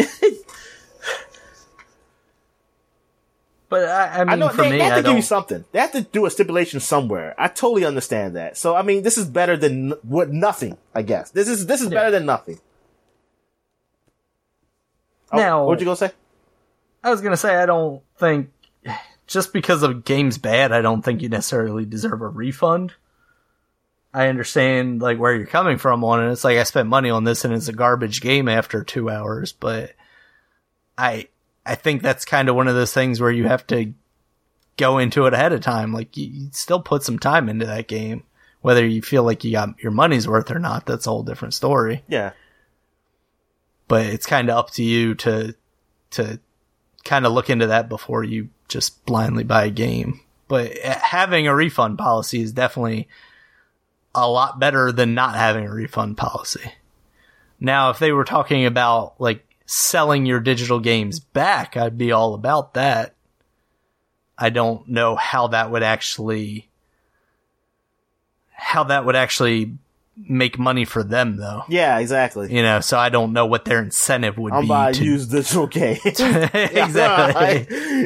But I, I mean, I know, for they, me, they have I to don't... give you something. They have to do a stipulation somewhere. I totally understand that. So, I mean, this is better than what nothing, I guess. This is this is yeah. better than nothing. Now, oh, what'd you gonna say? I was gonna say, I don't think, just because a game's bad, I don't think you necessarily deserve a refund. I understand, like, where you're coming from on it. It's like, I spent money on this and it's a garbage game after two hours, but I... I think that's kind of one of those things where you have to go into it ahead of time. Like, you, you still put some time into that game. Whether you feel like you got your money's worth or not, that's a whole different story. Yeah. But it's kind of up to you to, to kind of look into that before you just blindly buy a game. But having a refund policy is definitely a lot better than not having a refund policy. Now, if they were talking about, like, selling your digital games back, I'd be all about that. I don't know how that would actually how that would actually make money for them, though. Yeah, exactly. You know, so I don't know what their incentive would I'll be. buy to use digital games. Exactly.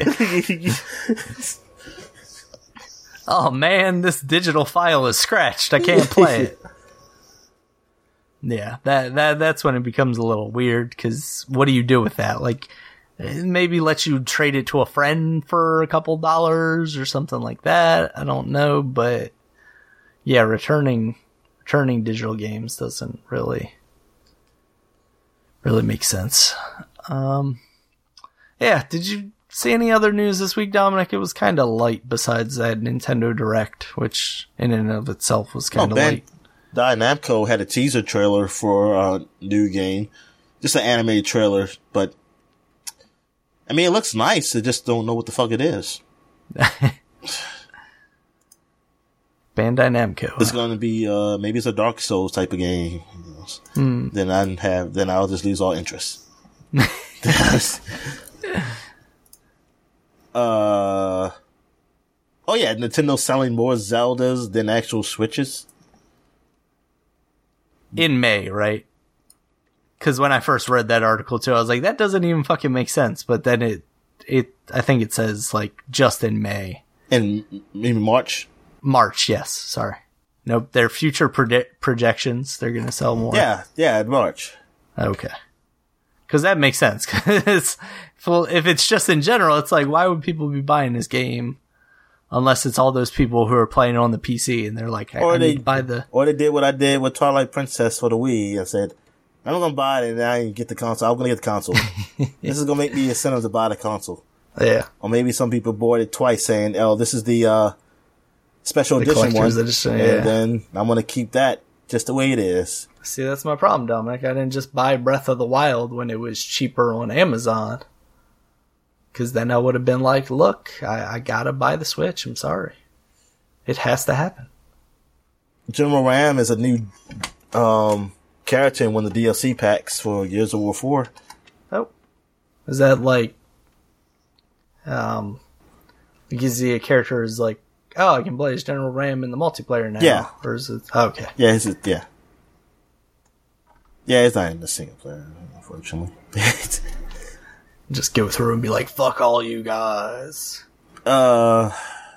Oh man, this digital file is scratched. I can't play it. Yeah, that that that's when it becomes a little weird, because what do you do with that? Like, maybe let you trade it to a friend for a couple dollars or something like that. I don't know, but yeah, returning returning digital games doesn't really really make sense. Um, yeah, did you see any other news this week, Dominic? It was kind of light besides that Nintendo Direct, which in and of itself was kind of oh, light. Bandai Namco had a teaser trailer for a new game. Just an animated trailer, but I mean, it looks nice. I just don't know what the fuck it is. Bandai Namco. It's going to be, uh, maybe it's a Dark Souls type of game. Hmm. Then I have, then I'll just lose all interest. uh, oh yeah, Nintendo's selling more Zeldas than actual Switches. In May, right? Because when I first read that article too, I was like, that doesn't even fucking make sense. But then it, it, I think it says like just in May. In, in March? March, yes. Sorry. Nope. Their future predi- projections, they're going to sell more. Yeah, yeah, in March. Okay. Because that makes sense. Cause if it's just in general, it's like, why would people be buying this game? Unless it's all those people who are playing on the P C and they're like, I, or I they, need to buy the... Or they did what I did with Twilight Princess for the Wii. I said, I'm not going to buy it and I didn't get the console. I'm going to get the console. This is going to make me incentive to buy the console. Yeah. Or maybe some people bought it twice saying, oh, this is the uh, special the edition one. Edition, yeah. And then I'm going to keep that just the way it is. See, that's my problem, Dominic. I didn't just buy Breath of the Wild when it was cheaper on Amazon. Because then I would have been like, look, I, I got to buy the Switch. I'm sorry. It has to happen. General Ram is a new um, character in one of the D L C packs for Gears of War four. Oh. Is that like... Um, because the character is like, oh, I can play as General Ram in the multiplayer now. Yeah. Or is it... Oh, okay. Yeah, it's, yeah. Yeah, it's not in the single player, unfortunately. Just go through and be like, fuck all you guys. Uh...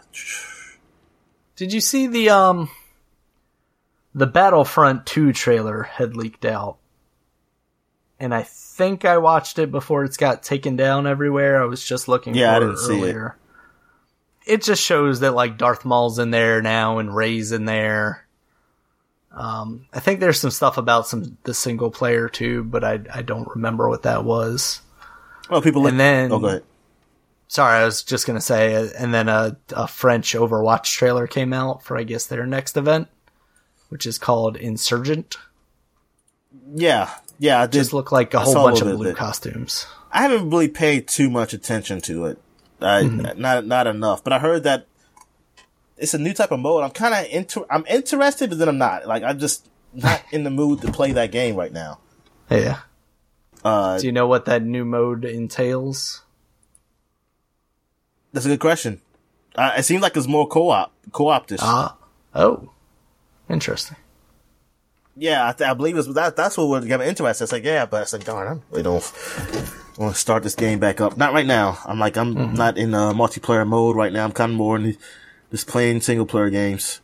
Did you see the, um... The Battlefront two trailer had leaked out. And I think I watched it before it's got taken down everywhere. I was just looking yeah, for I didn't it see earlier. It. It just shows that, like, Darth Maul's in there now and Rey's in there. Um, I think there's some stuff about some the single player too, but I I don't remember what that was. Well, people... And then... Oh, go ahead. sorry, I was just gonna say, uh, and then a, a French Overwatch trailer came out for, I guess, their next event, which is called Insurgent. Yeah, yeah. I did, just looked like a I whole bunch of blue it. costumes. I haven't really paid too much attention to it. I, mm-hmm. Not not enough, but I heard that it's a new type of mode. I'm kind of inter- I'm interested, but then I'm not. Like, I'm just not in the mood to play that game right now. Yeah. Uh, Do you know what that new mode entails? That's a good question. Uh, it seems like it's more co-op, co-op-ish. Ah, oh, interesting. Yeah, I, th- I believe it's that. That's what would get me interested. It's like, yeah, but it's like, darn, I really don't want to start this game back up. Not right now. I'm like, I'm mm-hmm. not in uh, multiplayer mode right now. I'm kind of more in the, just playing single player games.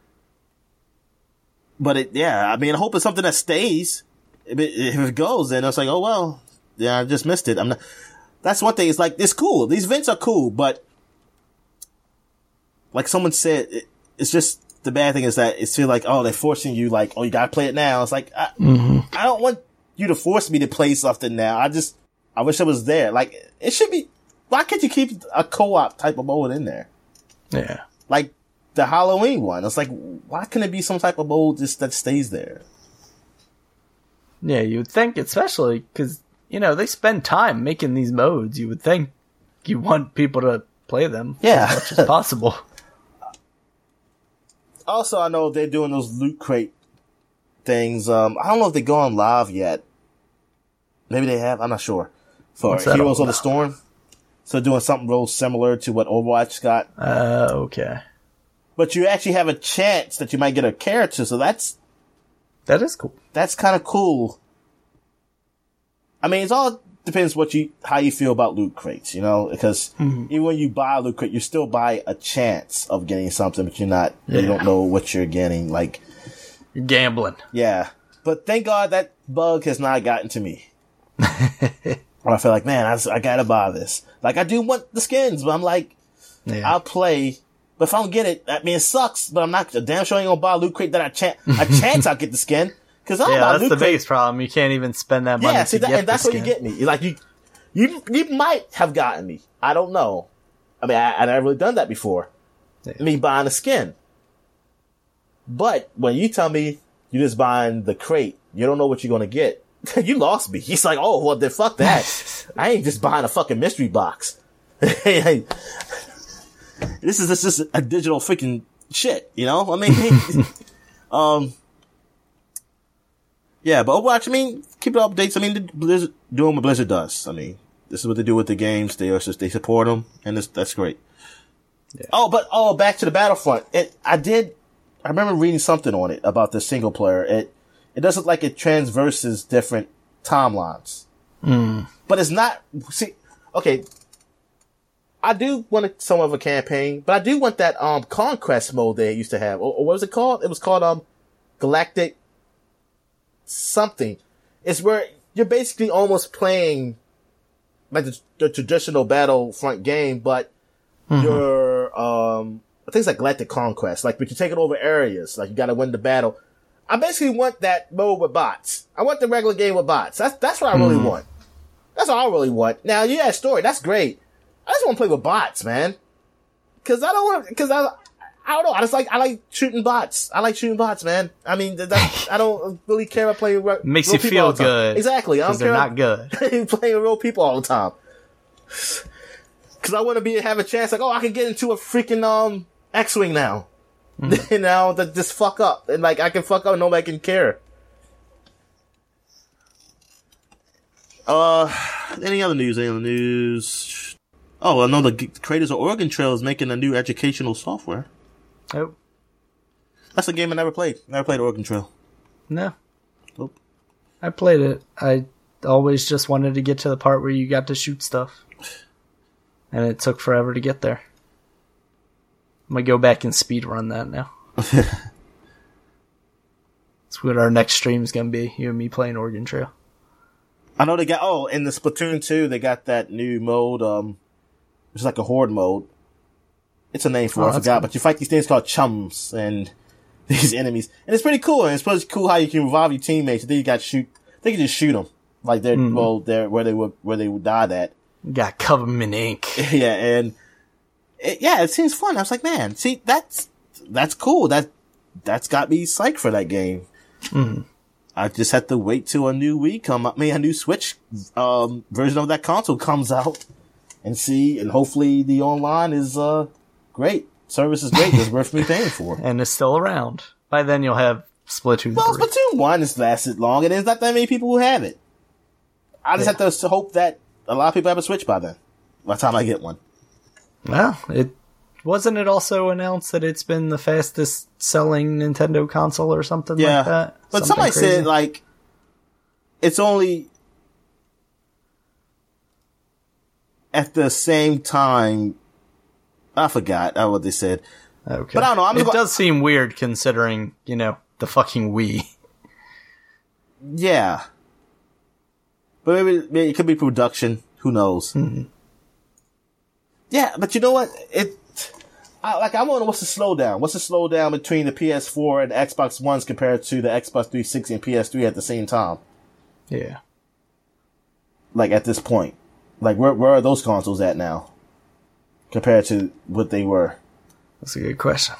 But it, yeah, I mean, I hope it's something that stays. If it, if it goes, then it's like, oh well, yeah, I just missed it. I'm not. That's one thing. It's like, it's cool. These events are cool, but like someone said, it, it's just. The bad thing is that it feels like, oh, they're forcing you, like, oh, you gotta play it now. It's like, I, mm-hmm. I don't want you to force me to play something now. I just, I wish it was there. Like, it should be, why can't you keep a co-op type of mode in there? Yeah. Like, the Halloween one. It's like, why can't it be some type of mode just that stays there? Yeah, you would think, especially, because, you know, they spend time making these modes. You would think you want people to play them yeah. as much as possible. Also, I know they're doing those loot crate things. Um, I don't know if they're going live yet. Maybe they have. I'm not sure. For Heroes of the Storm. So doing something real similar to what Overwatch got. Uh, okay. But you actually have a chance that you might get a character, so that's... That is cool. That's kind of cool. I mean, it's all depends what you how you feel about loot crates, you know? Because mm-hmm. even when you buy a loot crate, you still buy a chance of getting something, but you're not... Yeah. You don't know what you're getting, like... You're gambling. Yeah. But thank God that bug has not gotten to me. I feel like, man, I, I gotta buy this. Like, I do want the skins, but I'm like, yeah. I'll play. But if I don't get it, I mean, it sucks, but I'm not, damn sure I ain't gonna buy a loot crate that I chance, a chance I'll get the skin. Cause I yeah, buy that's loot the crate. biggest problem. You can't even spend that money yeah, to see, that, get and that's the what skin. you get me. You're like, you, you, you might have gotten me. I don't know. I mean, I, I've never really done that before. Yeah. Me buying a skin. But when you tell me you're just buying the crate, you don't know what you're gonna get. You lost me. He's like, oh, well, then fuck that. I ain't just buying a fucking mystery box. This is this is a digital freaking shit, you know? I mean, um, yeah, but Overwatch, I mean, keep it updates. I mean, Blizzard, doing what Blizzard does. I mean, this is what they do with the games. They are just, they support them, and this, that's great. Yeah. Oh, but, oh, back to the Battlefront. It, I did, I remember reading something on it about the single player. It, It does look like it transverses different timelines. Mm. But it's not, see, okay, I do want a, some of a campaign, but I do want that, um, conquest mode they used to have. Or, or what was it called? It was called, um, Galactic something. It's where you're basically almost playing like the, the traditional Battlefront game, but mm-hmm. you're, um, I think it's like Galactic Conquest. Like, but you're taking over areas. Like, you gotta win the battle. I basically want that mode with bots. I want the regular game with bots. That's that's what I really mm. want. That's all I really want. Now, yeah, story, that's great. I just want to play with bots, man. Cause I don't want, cause I, I don't know. I just like, I like shooting bots. I like shooting bots, man. I mean, that, I don't really care about playing with Makes real you people feel good. Exactly. I don't care. They're not about good. playing with real people all the time. Cause I want to be, have a chance like, oh, I can get into a freaking, um, X-Wing now. Mm-hmm. You know, that just fuck up. And like, I can fuck up and nobody can care. Uh, any other news? Any other news? Oh, I know the creators of Oregon Trail is making a new educational software. Oh. That's a game I never played. Never played Oregon Trail. No. Nope. I played it. I always just wanted to get to the part where you got to shoot stuff. And it took forever to get there. I'm gonna go back and speedrun that now. That's what our next stream is gonna be. You and me playing Oregon Trail. I know they got, oh, in the Splatoon two, they got that new mode, um, it's like a horde mode. It's a name for it, oh, I forgot, cool. But you fight these things called chums and these enemies. And it's pretty cool, and it's pretty cool how you can revive your teammates, and then you got shoot, they can just shoot them. Like they're, mm-hmm. well, they're where they would, where they would die at. Got government ink. Yeah, and it, yeah, it seems fun. I was like, man, see, that's that's cool. That that's got me psyched for that game. Mm. I just have to wait till a new Wii come up, maybe a new Switch um, version of that console comes out, and see, and hopefully the online is uh great. Service is great. It's worth me paying for. And it's still around. By then you'll have Splatoon Well, three. Splatoon one has lasted long, and there's not that many people who have it. I just Yeah. have to hope that a lot of people have a Switch by then, by the time I get one. Well, it wasn't it also announced that it's been the fastest selling Nintendo console or something Yeah, like that? but Something somebody crazy? said, like, it's only at the same time, I forgot uh, what they said. Okay. But I don't know, I'm it just go- does seem weird considering, you know, the fucking Wii. Yeah. But maybe, maybe it could be production. Who knows? Mm-hmm. Yeah, but you know what? It, I, like, I wonder what's the slowdown? What's the slowdown between the P S four and the Xbox Ones compared to the Xbox three sixty and P S three at the same time? Yeah. Like, at this point. Like, where where are those consoles at now? Compared to what they were. That's a good question.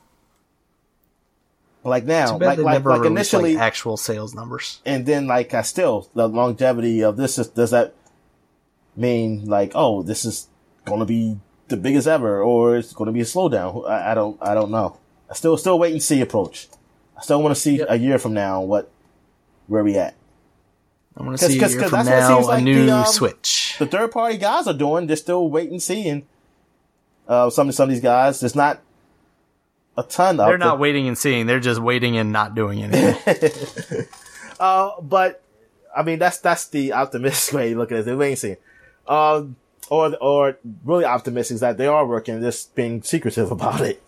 Like now, Too bad like they like, never like released, initially, like, actual sales numbers. and then like I still the longevity of this is, does that mean like, oh, this is going to be the biggest ever, or it's going to be a slowdown? I, I don't I don't know. I still still wait and see approach. I still want to see Yep. a year from now what where we at. I want to 'Cause- see a 'cause- year 'cause from that's what it now seems a like new the, um, Switch. The third party guys are doing. They're still wait and seeing. Uh, some some of these guys. There's not a ton of. They're not waiting and seeing. They're just waiting and not doing anything. Uh, but I mean, that's that's the optimistic way you look at it. They wait and see. Um, or or really optimistic is that they are working, just being secretive about it.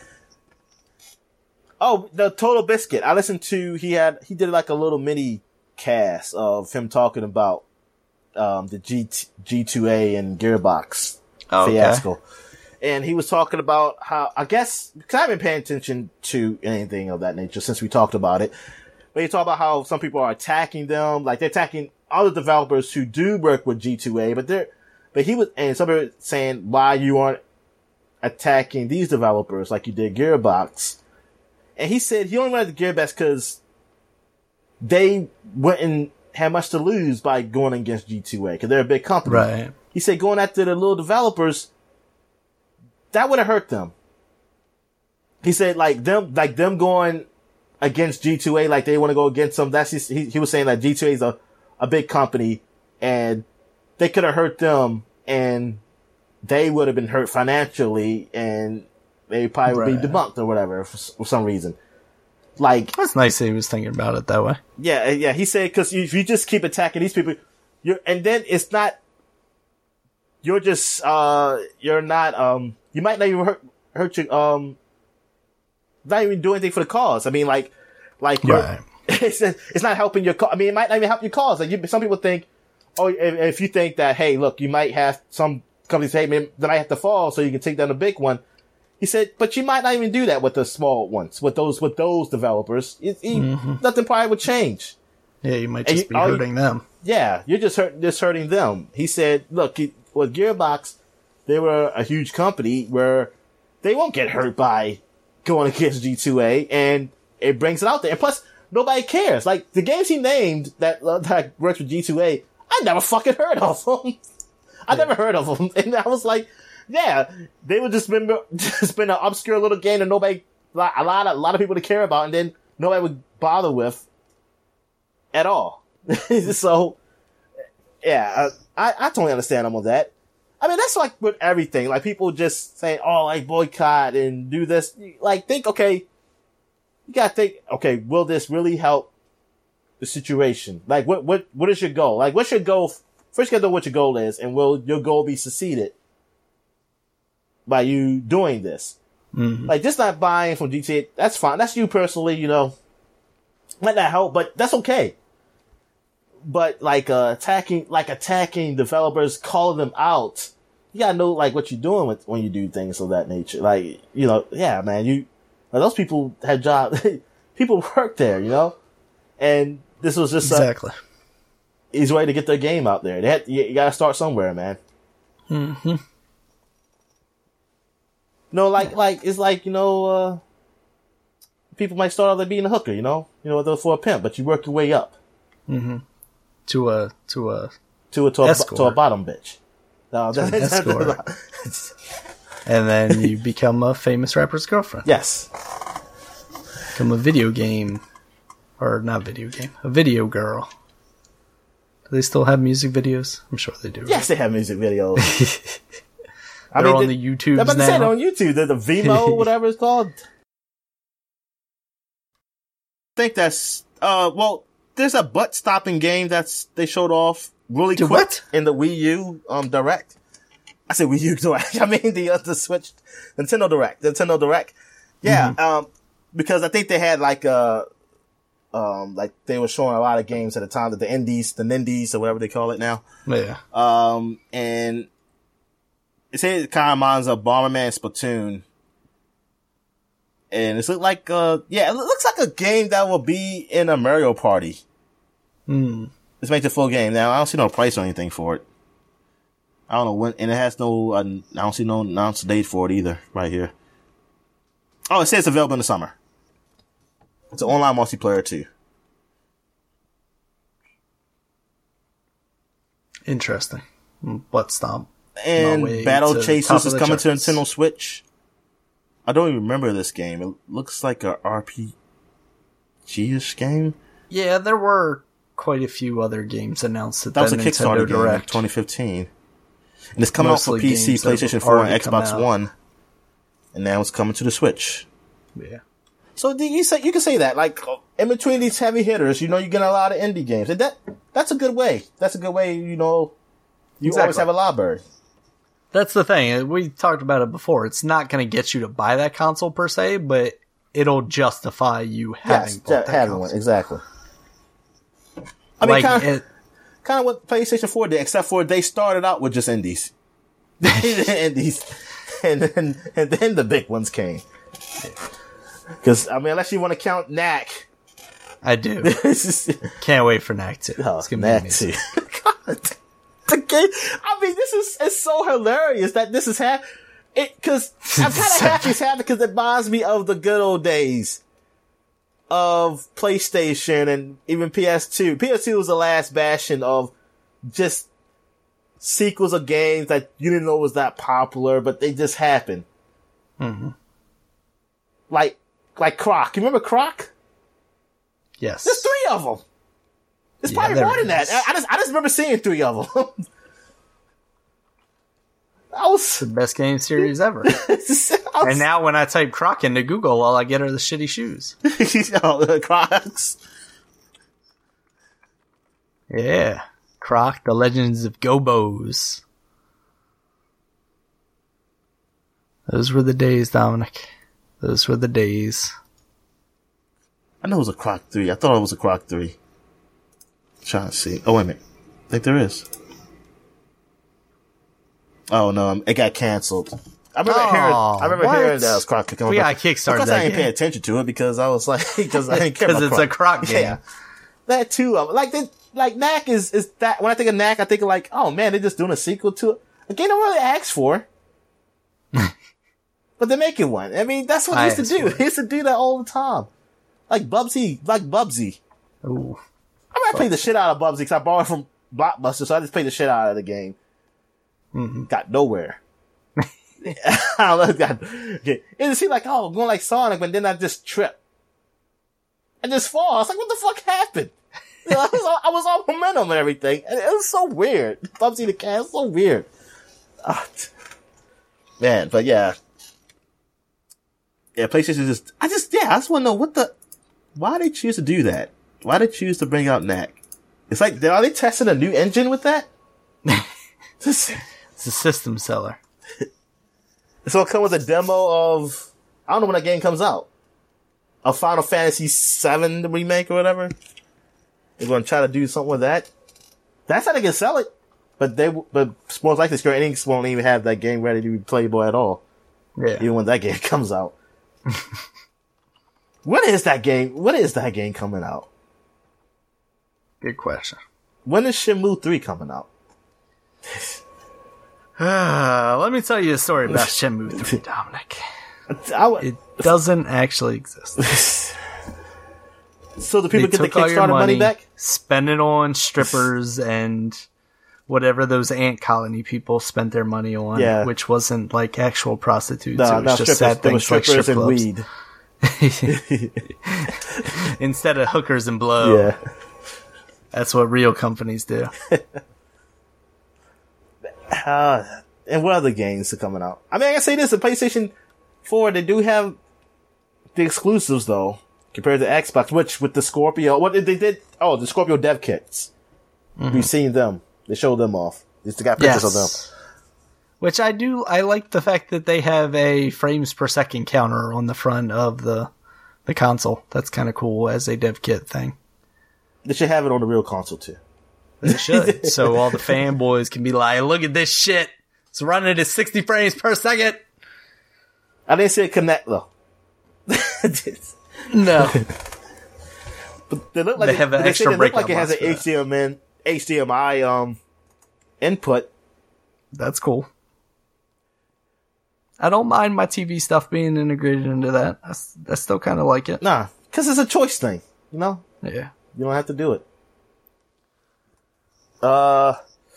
Oh, the Total Biscuit. I listened to. He had he did like a little mini cast of him talking about um the G G two A and Gearbox Oh, okay. fiasco. And he was talking about how, I guess, because I haven't been paying attention to anything of that nature since we talked about it. But he talked about how some people are attacking them, like they're attacking other developers who do work with G two A, but they're, but he was, and some people were saying why you aren't attacking these developers like you did Gearbox. And he said he only went to Gearbox because they wouldn't have much to lose by going against G two A, because they're a big company. Right. He said going after the little developers, that would have hurt them. He said, like them, like them going against G two A, like they want to go against them. That's his, he, he was saying that G two A is a, a big company, and they could have hurt them, and they would have been hurt financially, and they probably would Right. be debunked or whatever for, for some reason. Like, That's nice that he was thinking about it that way. yeah, yeah. He said because if you just keep attacking these people, you're, and then it's not. You're just, uh, you're not, um, you might not even hurt, hurt your, um, not even do anything for the cause. I mean, like, like, you're, Right. it's, it's not helping your cause. I mean, it might not even help your cause. Like, you, some people think, oh, if, if you think that, hey, look, you might have some companies say, man, then I have to fall so you can take down the big one. He said, but you might not even do that with the small ones, with those, with those developers. It, it, Mm-hmm. Nothing probably would change. Yeah, you might And just you- be all you- hurting them. Yeah, you're just hurt, just hurting them. He said, look, he, with Gearbox, they were a huge company where they won't get hurt by going against G two A, and it brings it out there. And plus, nobody cares. Like, the games he named that, uh, that works with G two A, I never fucking heard of them. I never heard of them. And I was like, yeah, they would just been, just been an obscure little game that nobody, a lot of, a lot of people to care about, and then nobody would bother with at all. So, yeah, uh, I, I totally understand them with that. I mean, that's like with everything. Like, people just saying, oh, like, boycott and do this. Like, think, okay, you gotta think, okay, will this really help the situation? Like, what, what, what is your goal? Like, what's your goal? First, you gotta know what your goal is, and will your goal be succeeded by you doing this? Mm-hmm. Like, just not buying from G T A, that's fine. That's you personally, you know. Might not help, but that's okay. But like uh, attacking, like attacking developers, calling them out. You gotta know like what you're doing with when you do things of that nature. Like, you know, yeah, man, you like, those people had jobs. People work there, you know. And this was just uh, Exactly. is ready to get their game out there. They had, you, you gotta start somewhere, man. Mm-hmm. No, like, like, it's like, you know, uh, people might start out like being a hooker, you know? You know, for a pimp, but you work your way up. Mm-hmm. To a, to a, to a, to a, to a bottom bitch. No, to an escort. And then you become a famous rapper's girlfriend. Yes. Become a video game, or not video game, a video girl. Do they still have music videos? I'm sure they do. Yes, right? They have music videos. I They're mean, on the YouTubes now. I'm about to say they're on YouTube. They're the Vimeo, whatever it's called. I think that's, uh, well, there's a butt-stopping game that's, they showed off really Do quick what? in the Wii U, um, Direct. I said Wii U Direct. I mean, the other Switch, Nintendo Direct, Nintendo Direct. Yeah, mm-hmm. um, because I think they had like, uh, um, like they were showing a lot of games at the time, that the indies, the Nindies, or whatever they call it now. Yeah. Um, and, it says it kind of reminds of Bomberman Splatoon. And it's look like, uh, yeah, it looks like a game that will be in a Mario Party. Hmm. Let's make the full game. Now, I don't see no price or anything for it. I don't know when, and it has no, uh, I don't see no announced date for it either, right here. Oh, it says it's available in the summer. It's an online multiplayer too. Interesting. Butt stomp. And Battle Chasers is coming to Nintendo Switch. I don't even remember this game. It looks like a R P G-ish game. Yeah, there were quite a few other games announced at that was a Nintendo Kickstarter Direct. game in twenty fifteen. And it's coming Mostly out for P C, PlayStation four, and Xbox One. And now it's coming to the Switch. Yeah. So you say you can say that, like, in between these heavy hitters, you know, you get a lot of indie games. And that that's a good way. That's a good way, you know, you exactly. always have a library. That's the thing. We talked about it before. It's not going to get you to buy that console per se, but it'll justify you having yes, bought that having console. one, exactly. I mean, like kind of, it, kind of what PlayStation four did, except for they started out with just indies, indies, and then and then the big ones came. Because I mean, unless you want to count Knack, I do. Can't wait for Knack two. Oh, it's gonna Knack be amazing. two. God. The game, I mean, this is, it's so hilarious that this is happening. It, cause I'm kind of happy it's happening because it reminds me of the good old days of PlayStation and even P S two. P S two was the last bastion of just sequels of games that you didn't know was that popular, but they just happened. Mm-hmm. Like, like Croc. You remember Croc? Yes. There's three of them. It's Yeah, probably there more than it that. is. I I just, I just remember seeing three of them. I was The best game series ever. I was, And now when I type Croc into Google, all I get are the shitty shoes. oh, the Crocs. Yeah. Croc, The Legends of Gobos. Those were the days, Dominic. Those were the days. I know it was a Croc three. I thought it was a Croc three. Trying to see. Oh, wait a minute. I think there is. Oh, no. um, It got canceled. I remember Oh, hearing, I remember what? hearing that it was Croc. We got Kickstarted Of course, that I didn't game. pay attention to it because I was like, because I didn't care about Because it's a Croc game. Yeah. That too. um, Like, they, like, Knack is, is that, when I think of Knack, I think of like, oh man, they're just doing a sequel to it. A game I really asked for. But they're making one. I mean, that's what I they used to do. asked for it. They used to do that all the time. Like Bubsy, like Bubsy. Ooh. I mean, I played the shit out of Bubsy because I borrowed it from Blockbuster, so I just played the shit out of the game. Mm-hmm. Got nowhere. I don't know. Got, okay. It seemed like, oh, I'm going like Sonic, but then I just trip. I just fall. I was like, what the fuck happened? You know, I, was all, I was on momentum and everything. And it was so weird. Bubsy the cat, so weird. Ah, man, but yeah. Yeah, PlayStation just, I just, yeah, I just want to know what the, why they choose to do that? Why they choose to bring out Knack? It's like, are they testing a new engine with that? Just, It's a system seller. so it'll come with a demo of, I don't know when that game comes out. A Final Fantasy seven remake or whatever. They're going to try to do something with that. That's how they can sell it. But they, but most likely Square Enix won't even have that game ready to be playable at all. Yeah. Even when that game comes out. When is that game? When is that game coming out? Good question. when is Shenmue three coming out? Uh, let me tell you a story about Shenmue three, Dominic. W- it doesn't actually exist. So the people they get the Kickstarter money, money back? Spend it on strippers and whatever those ant colony people spent their money on, yeah. which wasn't like actual prostitutes. No, it was no, just sad things like strip and clubs. weed. Instead of hookers and blow. Yeah. That's what real companies do. uh, and what other games are coming out? I mean, I can say this, the PlayStation four, they do have the exclusives, though, compared to Xbox, which with the Scorpio, what did they did? Oh, the Scorpio dev kits. Mm-hmm. We've seen them. They showed them off. They got pictures yes. of them. Which I do, I like the fact that they have a frames per second counter on the front of the the console. That's kind of cool as a dev kit thing. They should have it on the real console too. They should. So all the fanboys can be like, look at this shit. It's running at sixty frames per second. I didn't see it connect though. No. But they look like they have an they extra they look like it has an H D M I, H D M I um input. That's cool. I don't mind my T V stuff being integrated into that. I, I still kind of like it. Nah, because it's a choice thing, you know? Yeah. You don't have to do it. Uh,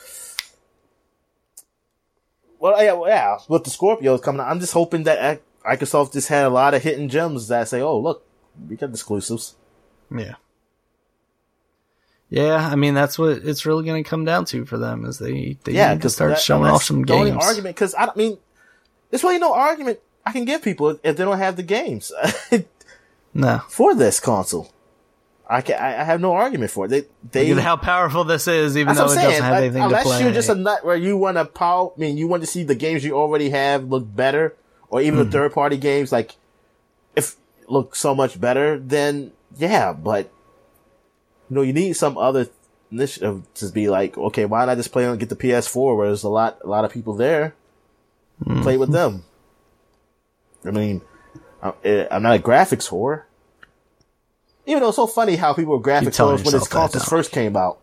well, yeah, well, yeah, with the Scorpios coming out, I'm just hoping that Microsoft just had a lot of hidden gems that say, oh, look, we got exclusives. Yeah. Yeah, I mean, that's what it's really going to come down to for them, is they, they yeah, need to start that, showing off some the games. Only argument, because I don't mean, there's really no argument I can give people if they don't have the games. No. For this console. I can I have no argument for it. They they look at how powerful this is, even though it saying. doesn't have like, anything unless to play. Unless you're just a nut where you want to power, I mean, you want to see the games you already have look better, or even mm. the third party games, like, if look so much better, then yeah, but you know, you need some other initiative to be like, okay, why not just play on get the P S four where there's a lot a lot of people there, mm. play with them. I mean, I'm not a graphics whore. Even though it's so funny how people were graphics whores when its consoles first came out.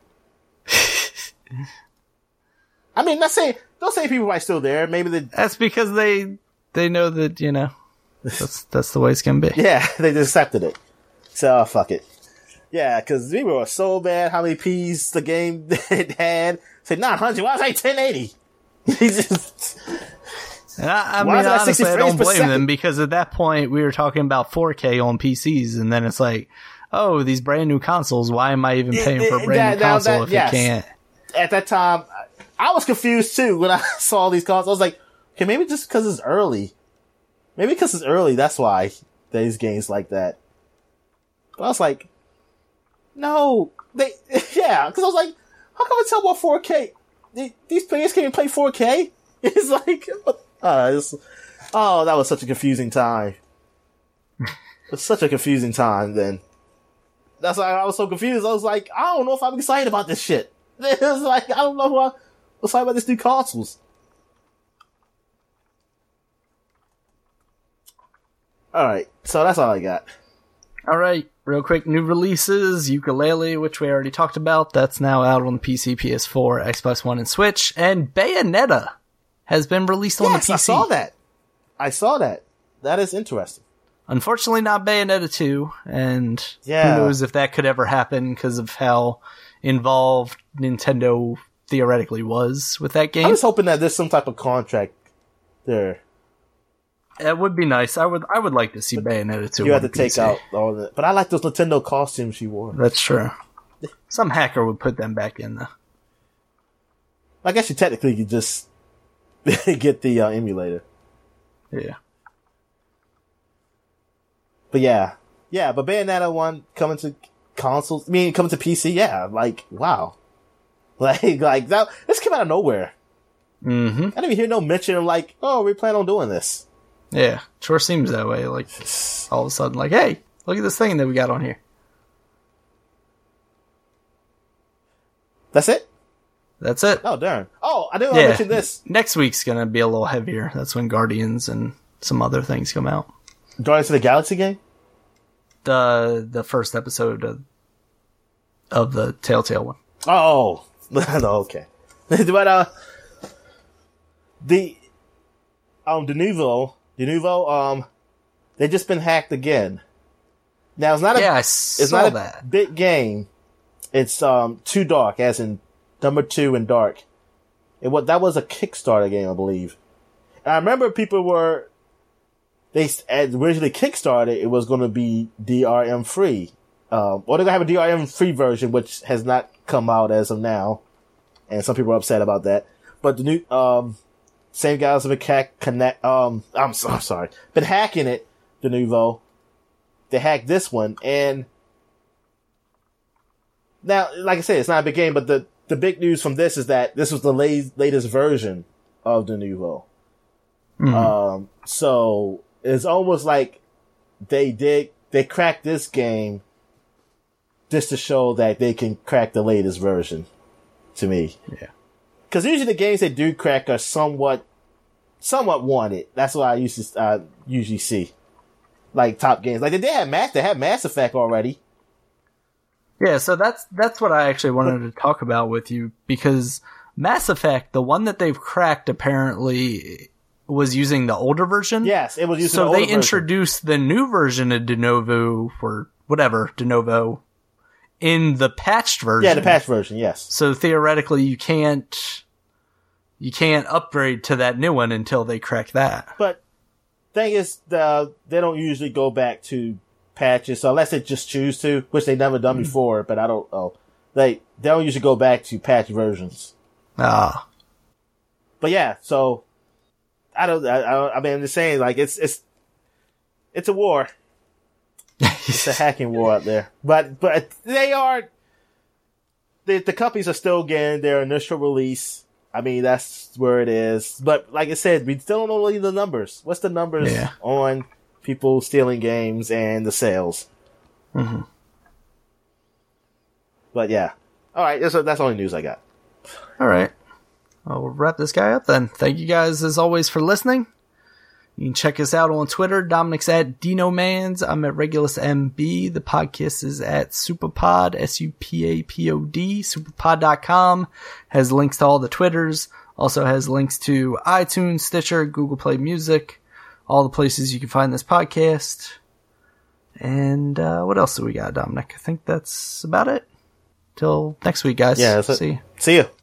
I mean, not saying, don't say people are still there. Maybe they. That's because they they know that, you know, that's that's the way it's gonna be. Yeah, they just accepted it. So oh, fuck it. Yeah, because we were so bad how many P's the game it had. Said nine hundred. Why was I ten eighty? just. And I, I mean, honestly, I don't blame them, because at that point we were talking about four K on P Cs, and then it's like, oh, these brand new consoles, why am I even paying for a brand that, new console that, if yes. you can't? At that time, I was confused too when I saw these consoles. I was like, okay, maybe just because it's early. Maybe because it's early, that's why these games like that. But I was like, no, they, yeah, because I was like, how come it's about four K? These players can't even play four K? It's like, uh, it's, oh, that was such a confusing time. It's such a confusing time then. That's why I was so confused. I was like, I don't know if I'm excited about this shit. It was like, I don't know why I'm excited about this new consoles. Alright, so that's all I got. Alright, real quick, new releases, Yooka-Laylee, which we already talked about. That's now out on P C, P S four, Xbox One, and Switch. And Bayonetta has been released on yes, the P C. I saw that. I saw that. That is interesting. Unfortunately, not Bayonetta two, and yeah. who knows if that could ever happen because of how involved Nintendo theoretically was with that game. I was hoping that there's some type of contract there. It would be nice. I would I would like to see but Bayonetta two. You had to take out all the... But I like those Nintendo costumes she wore. That's true. Some hacker would put them back in, though. I guess you technically could just get the uh, emulator. Yeah. But yeah. Yeah, but Bayonetta one coming to consoles, I mean, coming to P C, yeah, like, wow. Like, like that, this came out of nowhere. Mm-hmm. I didn't even hear no mention of like, oh, we plan on doing this. Yeah, sure seems that way. Like, all of a sudden, like, hey, look at this thing that we got on here. That's it? That's it. Oh, darn. Oh, I didn't want to mention this. Next week's gonna be a little heavier. That's when Guardians and some other things come out. Guardians of the Galaxy game? The the first episode of, of the Telltale one. Oh, okay. But uh, the um Denuvo, Denuvo, um, they just been hacked again. Now it's not a yeah, I it's saw not a that. big game. It's um too dark, as in number two and dark. It what that was a Kickstarter game, I believe. And I remember people were they originally Kickstarted. It was going to be D R M free, um, or they're gonna have a D R M free version, which has not come out as of now. And some people are upset about that. But the new, um, same guys have been hack, connect, um, I'm, so, I'm sorry, been hacking it, Denuvo. They hacked this one, and now, like I said, it's not a big game, but the, the big news from this is that this was the la- latest version of Denuvo. Mm-hmm. Um, so it's almost like they did, they cracked this game just to show that they can crack the latest version. To me. Yeah. Because usually the games that do crack are somewhat, somewhat wanted. That's what I used to, uh, usually see. Like top games. Like they did have Mass, they had Mass Effect already. Yeah, so that's, that's what I actually wanted to talk about with you, because Mass Effect, the one that they've cracked apparently was using the older version. Yes, it was using so the older they version. introduced the new version of Denuvo, or whatever, Denuvo, in the patched version. Yeah, the patched version, yes. So theoretically, you can't you can't upgrade to that new one until they crack that. But thing is, the, they don't usually go back to patches, so unless they just choose to, which they've never done mm. before. But I don't know. They they don't usually go back to patch versions. Ah. But yeah, so I don't. I, I, I mean, I'm just saying, like it's it's it's a war. It's a hacking war out there. But but they are the the companies are still getting their initial release. I mean, that's where it is. But like I said, we still don't know really the numbers. What's the numbers yeah. on people stealing games and the sales? Mm-hmm. But yeah. All right, that's that's the only news I got. All right. Well, we'll wrap this guy up then. Thank you guys as always for listening. You can check us out on Twitter. Dominic's at DinoMans. I'm at Regulus M B. The podcast is at Supapod, S U P A P O D. Supapod dot com has links to all the Twitters. Also has links to iTunes, Stitcher, Google Play Music, all the places you can find this podcast. And uh, what else do we got, Dominic? I think that's about it. Till next week, guys. Yeah, that's See it. you. See you.